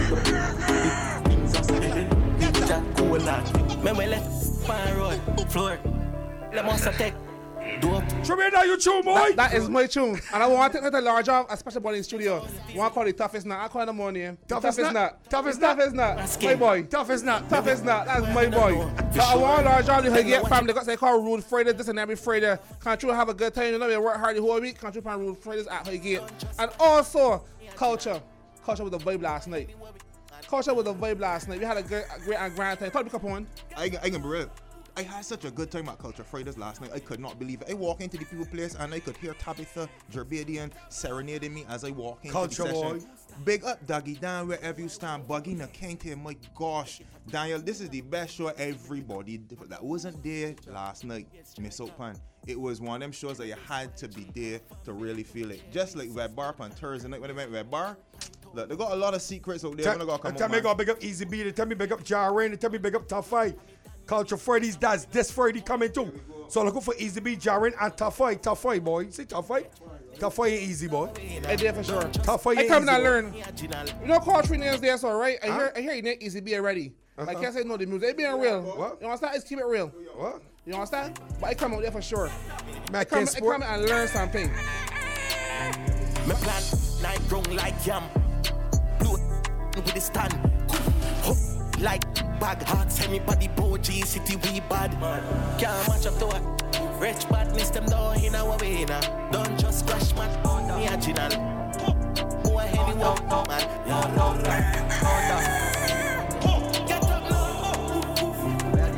ninja cola. Me well let pan road, floor. Let monster take dope. Show me that you tune, boy. That, that is my tune. And I want to take a large job, especially body in studio. I want to call it Toughest Nut. I call it the morning. Toughest Toughest Nut? Nut. Toughest Toughest Nut. My boy. Toughest Nut. Toughest Nut. That's my boy. So I want a large job to get family. They call Rude Friday, this and every Friday. Can't you have a good time? You know, we work hard the whole week. Can't you find Rude Fridays at how you get? And also, culture. Culture with the vibe last night. Culture with the vibe last night. We had a great, a great and grand time. Thought we come on. I, I can be real. I had such a good time at Culture Fridays last night. I could not believe it. I walk into the people place and I could hear Tabitha Jerbadian serenading me as I walk into Culture the session. boy. Big up, Dougie, down wherever you stand. Buggy Nakente, my gosh. Daniel, this is the best show everybody that wasn't there last night. Miss out pan. It was one of them shows that you had to be there to really feel it. Just like Red Bar on Thursday night when I went Red Bar. Look, they got a lot of secrets out there. Tell, When I gotta come tell up, me man. go big up Easy B. They tell me big up Jar Rain. They tell me big up Tough Fight. Culture Fridays, that's this Friday coming too. So look for Easy B, Jar Rain, and Tough Fight. Tough Fight, boy. See Tough Fight? Tough Fight ain't easy, boy. I did for sure. Tough Fight I ain't come easy, and boy. learn. You know, call three names there, so right? I Huh? hear, I hear you need Easy B already. But I Uh-huh. can't say no the music. It being real. What? You understand? It's keep it real. What? You understand? But I come out there for sure. Man, I come, can't I come and learn something. Me plan night wrong like yam. Blue with the stand. Like bag hearts, anybody bow G City we bad. Can't match up to it. Rich badness them down in our way now. Don't just crash man. Me original. Who a anyone man. Get up now.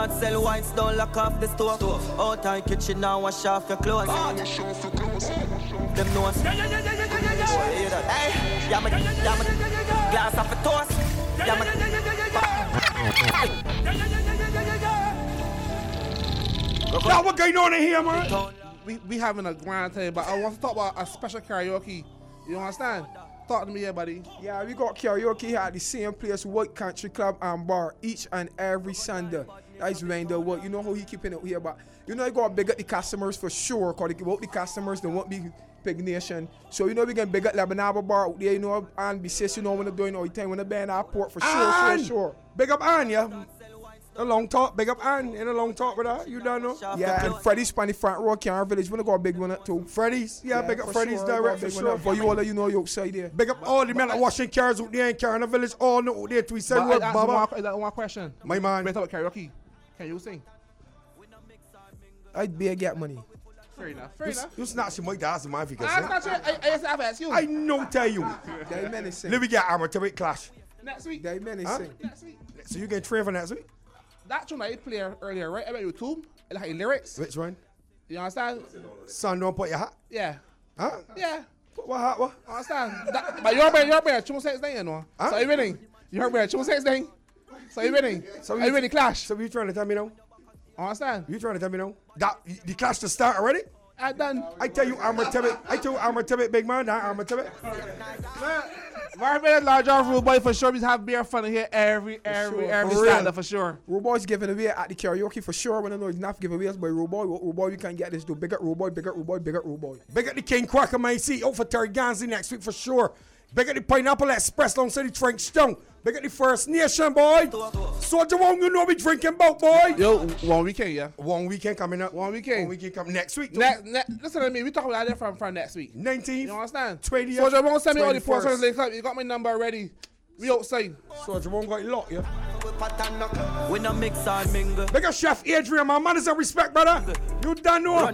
Can't sell wines, don't lock off the stove. Out of kitchen now, wash off your clothes. Them knows. Yeah, yeah, yeah, yeah, yeah, yeah, yeah. Hey, yeah, me, yeah, me. Glass off a toast. Yeah, me. Now what going on in here, man? We we having a grand time, but I want to talk about a special karaoke. You understand? Talk to me here, buddy. Yeah, we got karaoke here at the same place, White Country Club and Bar, each and every Sunday. That's when the work. You know how he keeping it here, but you know you got to big up the customers for sure, because without the customers, they won't be big nation. So you know we can big up Lebanon Bar out there, you know, and be says, you know, when they're doing all the time, when they're band our port for sure, Ann. sure, sure. Big up Ann, yeah. A long talk, big up Ann in a long talk with her. You don't know? Yeah, and Freddy's Spanny Front Row, Canary Village, we got a big one up too. Freddy's, yeah, Yeah, big up for Freddy's sure, direct got a for big one sure. up. For you all that you know, you outside there. Big up all the men that washing cars out there in Canary Village, all know out there too. He said, But work, I- I- Baba. one- that one question. My man. We talk about karaoke. Can you sing? I'd be a get money. Fair enough. Fair You, enough. you snatch my dance in my figure. I'm not sure. I, I, I ask you. I know tell you. They menacing. Let me get armor to it clash. Next week. They Huh? menacing. Next week. So you get train for next week? That tune I played earlier, right? About YouTube. Like the lyrics. Which one? You understand? Son, don't put your hat. Yeah. Huh? Yeah. Put what hat, what? Understand? That, but you're better, you're better. Tune six thing, you know. Huh? So you winning. You heard better. Tune six thing. So you winning. So Are you winning clash? So you trying to tell me now? Understand? You trying to tell me now? That the clash to start already? I done. I tell you, Armor Tibbet. I tell you, Armor Tibbet, big man. That Armor Tibbet. Very large off Rude Boy for sure. We have beer fun in here every, every, sure. every For real. Saturday for sure. Rude Boy's giving away at the karaoke for sure. When I know it's not giveaways by Rude Boy. Rude Boy, we can get this. Do big up Rude Boy, big up Rude Boy, big up Rude Boy. Big up the King Quacker, man. See, out for Terry Ganzi next week for sure. Big up the Pineapple Express, Long City Frank Stone. Big up the First Nation, boy. Soldier Wong, you know we drinking bout, boy. Yo, one weekend, yeah. One weekend coming up. One weekend. One weekend coming next week. Ne- ne- listen to me. We talking about that from, from next week. nineteenth. You understand? twentieth. So Javon send me all the posts on twenty-first. the link up. You got my number already. We outside. Soldier Wong got it locked, yeah. We no mix and mingle. Big up Chef Adrian, my manners and respect, brother. You done know.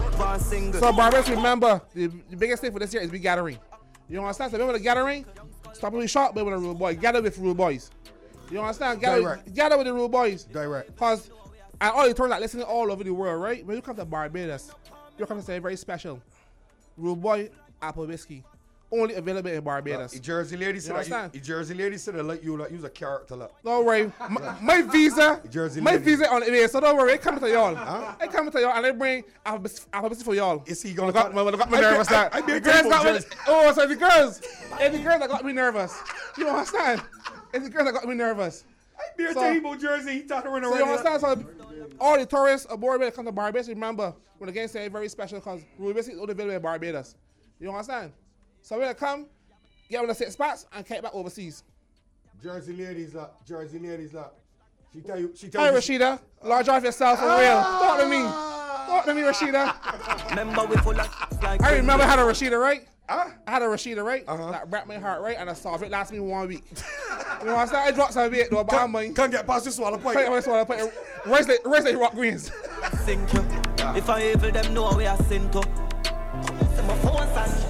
So Barbados, remember, the, the biggest thing for this year is we gathering. You understand? So remember the gathering? Stop being short, but with the Rude Boy. Gather with Rude Boys. You understand? Gather, Direct. gather with the Rude Boys. Direct. Because I already told that listening all over the world, right? When you come to Barbados, you come to say very special. Rude Boy Apple Whiskey. Only available in Barbados. The Jersey lady You said that. understand? The Jersey lady said that like you like use a character like. Don't worry. My, my visa, Jersey my lady. visa on the way, so don't worry. I come to y'all. I come to y'all and I bring Apple Whis- Apple Whiskey for y'all. Is he Gonna gonna got, me- got me I nervous be- I- that I be the a girls careful, got me. Jersey. Oh, so the girls, it's the girls that got me nervous. You understand? It's the girls that got me nervous. Beer So- table Jersey, he talking around So you already. understand? So all the tourists aboard when they come to Barbados, remember when the game say very special because Rude Whiskey is only available in Barbados. You understand? So when they come, get on the six spots and take back overseas. Jersey ladies like, Jersey ladies like. She tell you, she tell Hi you. Rashida, large off yourself for real. Talk to me. Talk to me, Rashida. Remember we full of like I remember I had a Rashida, right? Huh? I had a Rashida, right? Uh-huh. That wrapped my heart, right? And I solved it last me one week. You know what I'm saying? I dropped some weight though, but I'm mine. Can't get past this swallow Put pipe. it, put it, put it. Raise the, raise the rock greens. sing to. If I evil them know we are sin to. Say my phone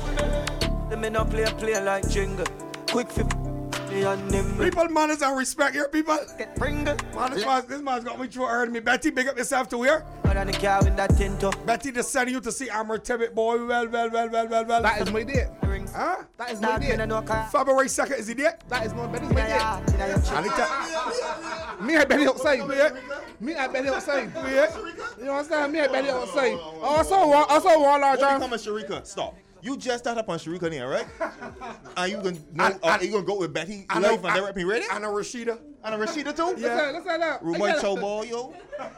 and them me no play play like jingle. Quick flip me and nimble. People manners and respect here, people. Get pringle. Man, this, man, this man's got me through earning me. Betty, big up yourself to here. But on the car with that tinto. Betty just sending you to see Armor Tibbet, boy. Well, well, well, well, well, well. That is my date. Huh? That is my That date. me no car. February second is the date. That is my, that is my Yeah, date. yeah, yeah. And it Me, I bet it outside. Yeah. Me, I bet it outside. Yeah. You understand? Me, I bet it outside. Also, one, also one large When you off. come to Sharika, stop. You just started up on Sharika there, right? And you gonna know, uh, are you gonna go with Betty I live know- and direct me ready? And a Rashida. And a Rashida too? Listen, listen up. Rude boy chow boy, yo.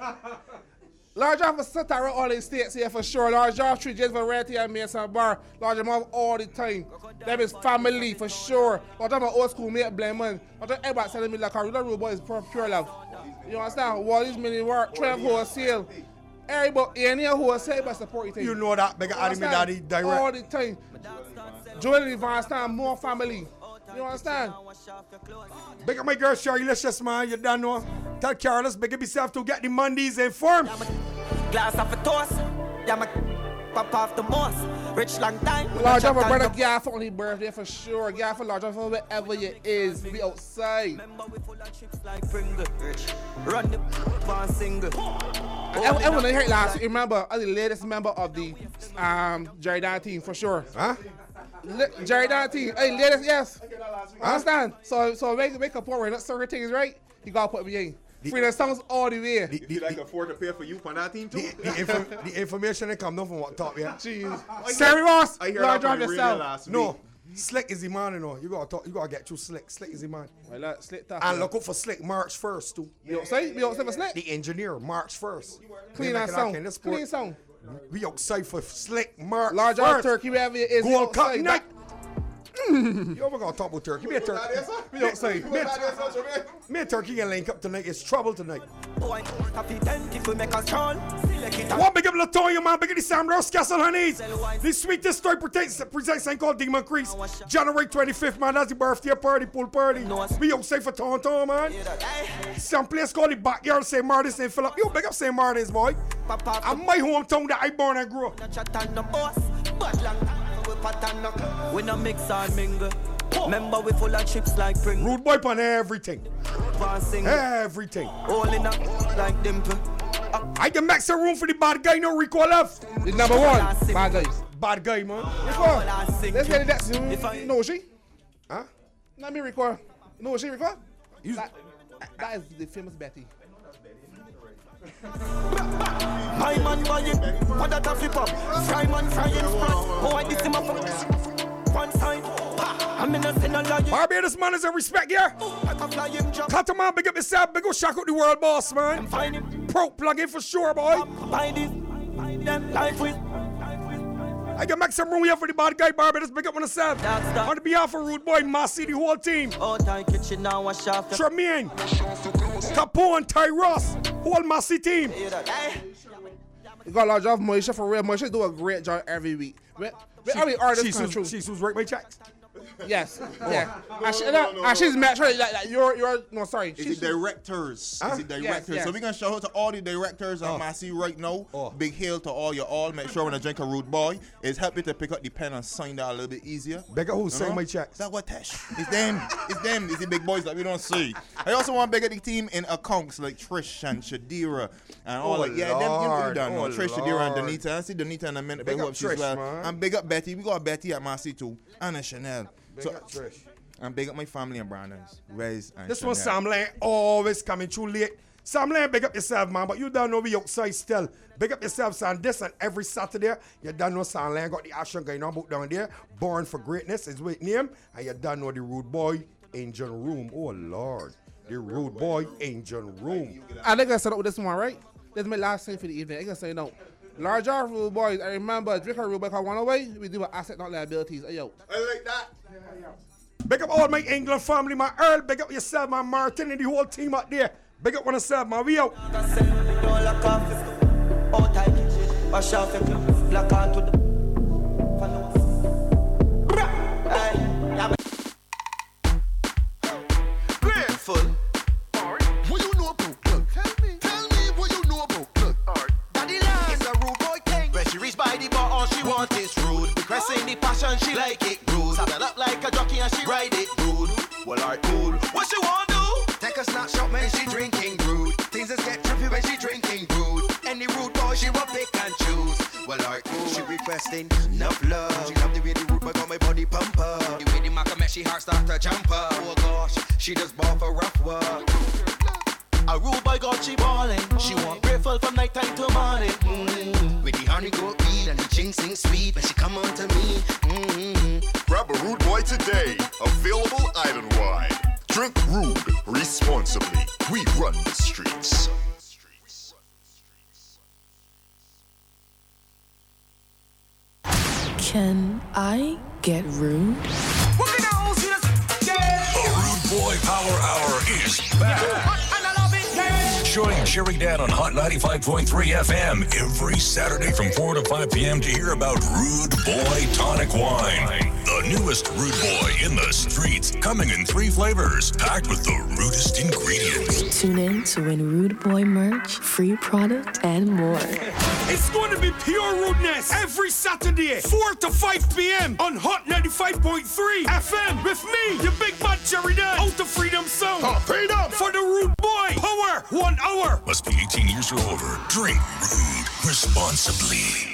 Large off of Satara all in states here for sure. Large off Tree James Variety and Mason Bar. Large off all the time. Them is family for sure. Large off old school mate blame man. Large off everybody selling me like a real boy is pure, pure love. You understand? Wally's mini work, Trev wholesale. Everybody any wholesale but support you. You know that. Big Addy, me daddy, direct. All the time. Joel Van Stan, more family. You understand? Big up my girl Sherry Licious, man. You done know. Tell Carlos, big up yourself to get the Mondays informed. Glass of a toast. Yeah, my pop off the most. Rich long time. Large of a brother, Gaff on his birthday for sure. Gaff for large of wherever you is. Be outside. Remember we full of chips like Pringle. Run the one single. And everyone I heard last week, remember, I'm the latest member of the um, Jerry Dan team for sure. Huh? Le- Jerry Dan team. Hey, latest, yes. Understand? So, so make, make a point where not certain things, right? You gotta put me in. Free the songs all the way. Do you like afford to pay for you on that team too? The, the, info, the information that come down from what top, yeah? Jeez. Terry Ross, I hear large that of from the radio yourself. last week. No. Slick is the man, you know. You gotta talk, you gotta get through Slick. Slick is the man. Well, look, Slick tough. And look out for Slick March first too. You outside? You outside for Slick? The engineer, March first. Clean that sound. Clean sound. We outside for Slick March Large first. of Turkey, wherever it is. Gold Cup outside. night. You ever gonna talk about Turkey? Me and Turkey. We outside. Me and- Me and Turkey can link up tonight. It's trouble tonight. One big up Latoya, man. Big up the Sam Ross Castle Honeys. The sweetest story presents presents something called Demon Crease. January twenty-fifth, man. That's the birthday party, pool party. We outside for Tonton, man. Some place called the Backyard Saint Martin's Saint Philip. Yo, big up Saint Martin's, boy. And my hometown that I born and grew up. We no mix and mingle. Remember we full of chips like Pringle. Rude boy on everything. Everything. All in a like dimple. I can make some room for the bad guy, no Rico left. The number one. Bad guys. Bad guy, man. Rico. Let's get it next. You know she? Huh? Not me, Rico. You know she, Rico? That, that is the famous Betty. My man buying, what that a flip up? Fry man frying sprat. Oh, I this him up one side. I'm in a sin a lie. Barbados man is a respect here. Cut him man, big up yourself. Big up shock out the world boss, man. Pro plug in for sure, boy. Buy this, them life with. I can make some room here for the bad guy Barbados. Big up on yourself. On the behalf of Rude Boy, Massey, the whole team. Oh, thank kitchen now, I shop. Tremaine, Capone, Ty Ross, whole Massey team. You got a large of Moisha for real. Moisha do a great job every week. Where, where are we artists come true? She's who's right by checks. Yes, yeah. And, she, no, and she's matched like, like you're, you're, no, sorry. Is it directors? Huh? Is it directors? Yes, yes. So we're going to shout out to all the directors Oh. on Massey right now. Oh. Big hail to all you all. Make sure when I drink a Rude Boy, it's happy to pick up the pen and sign that a little bit easier. Big up who's You saying know? my checks. That what Tesh? It's them. It's them. It's the big boys that we don't see. I also want to big up the team in accounts like Trish and Shadira and all Oh, that. Yeah, them, you know, you Lord. don't know. Oh, Trish, Shadira, and Lord. Donita. I see Donita in a minute. Big Big up up she's Trish, well. man. And big up Betty. We got Betty at Massey too. And a Chanel. Big So, up Trish. and big up my family and Brandon's. Rez and This Chanel. one Sam Lane always coming through late. Sam Lane, big up yourself, man. But you don't know we outside still. Big up yourself, son. This and every Saturday, you don't know Sam Lane got the action going on book down there. Born for Greatness is with name. And you don't know the Rude Boy Angel Room. Oh, Lord. The Rude Boy Angel Room. I think I set up with this one, right? This is my last thing for the evening. I can say no. Large off Rude Boys. I remember drinking Rude Boy called One Away. We do an asset, not liabilities. Hey, yo. I like that. Big up all my England family, my Earl. Big up yourself, my Martin, and the whole team out there. Big up one yourself, man. We out. Grateful. What you know about? Look, tell me. Tell me what you know about. Look, Daddy Land is a rude boy king. When she reach by the bar, all she want is rude. Requesting the passion, she like it rude. Saddle up like a jockey and she ride it rude. Well, alright, cool. What she want do? Take a snapshot when she drinking rude. Things just get trippy when she drinking rude. Any rude boy she will pick and choose. Well, alright, cool. She requesting enough love. She love the way the rude boy got my body pump up. The way the maca make she heart start to jump up. Oh gosh, she just ball for rough work. A rude boy got she ballin'. She want grateful from night time to morning. Mm-hmm. With the honey go eat and the ching sing sweet when she come on to me. Mm-hmm. Grab a Rude Boy today. Available island-wide. Drink Rude responsibly. We run the streets. Can I get rude? The Rude Boy Power Hour is back. Join Sherry Dan on Hot ninety-five point three F M every Saturday from four to five p.m. to hear about Rude Boy Tonic Wine, the The newest Rude Boy in the streets, coming in three flavors, packed with the rudest ingredients. Tune in to win Rude Boy merch, free product, and more. It's going to be pure rudeness every Saturday, four to five p.m. on Hot ninety-five point three F M with me, the big man Jerry Dan, out of Freedom Sound. Oh, freedom! For the Rude Boy Power, one hour. Must be eighteen years or over. Drink rude responsibly.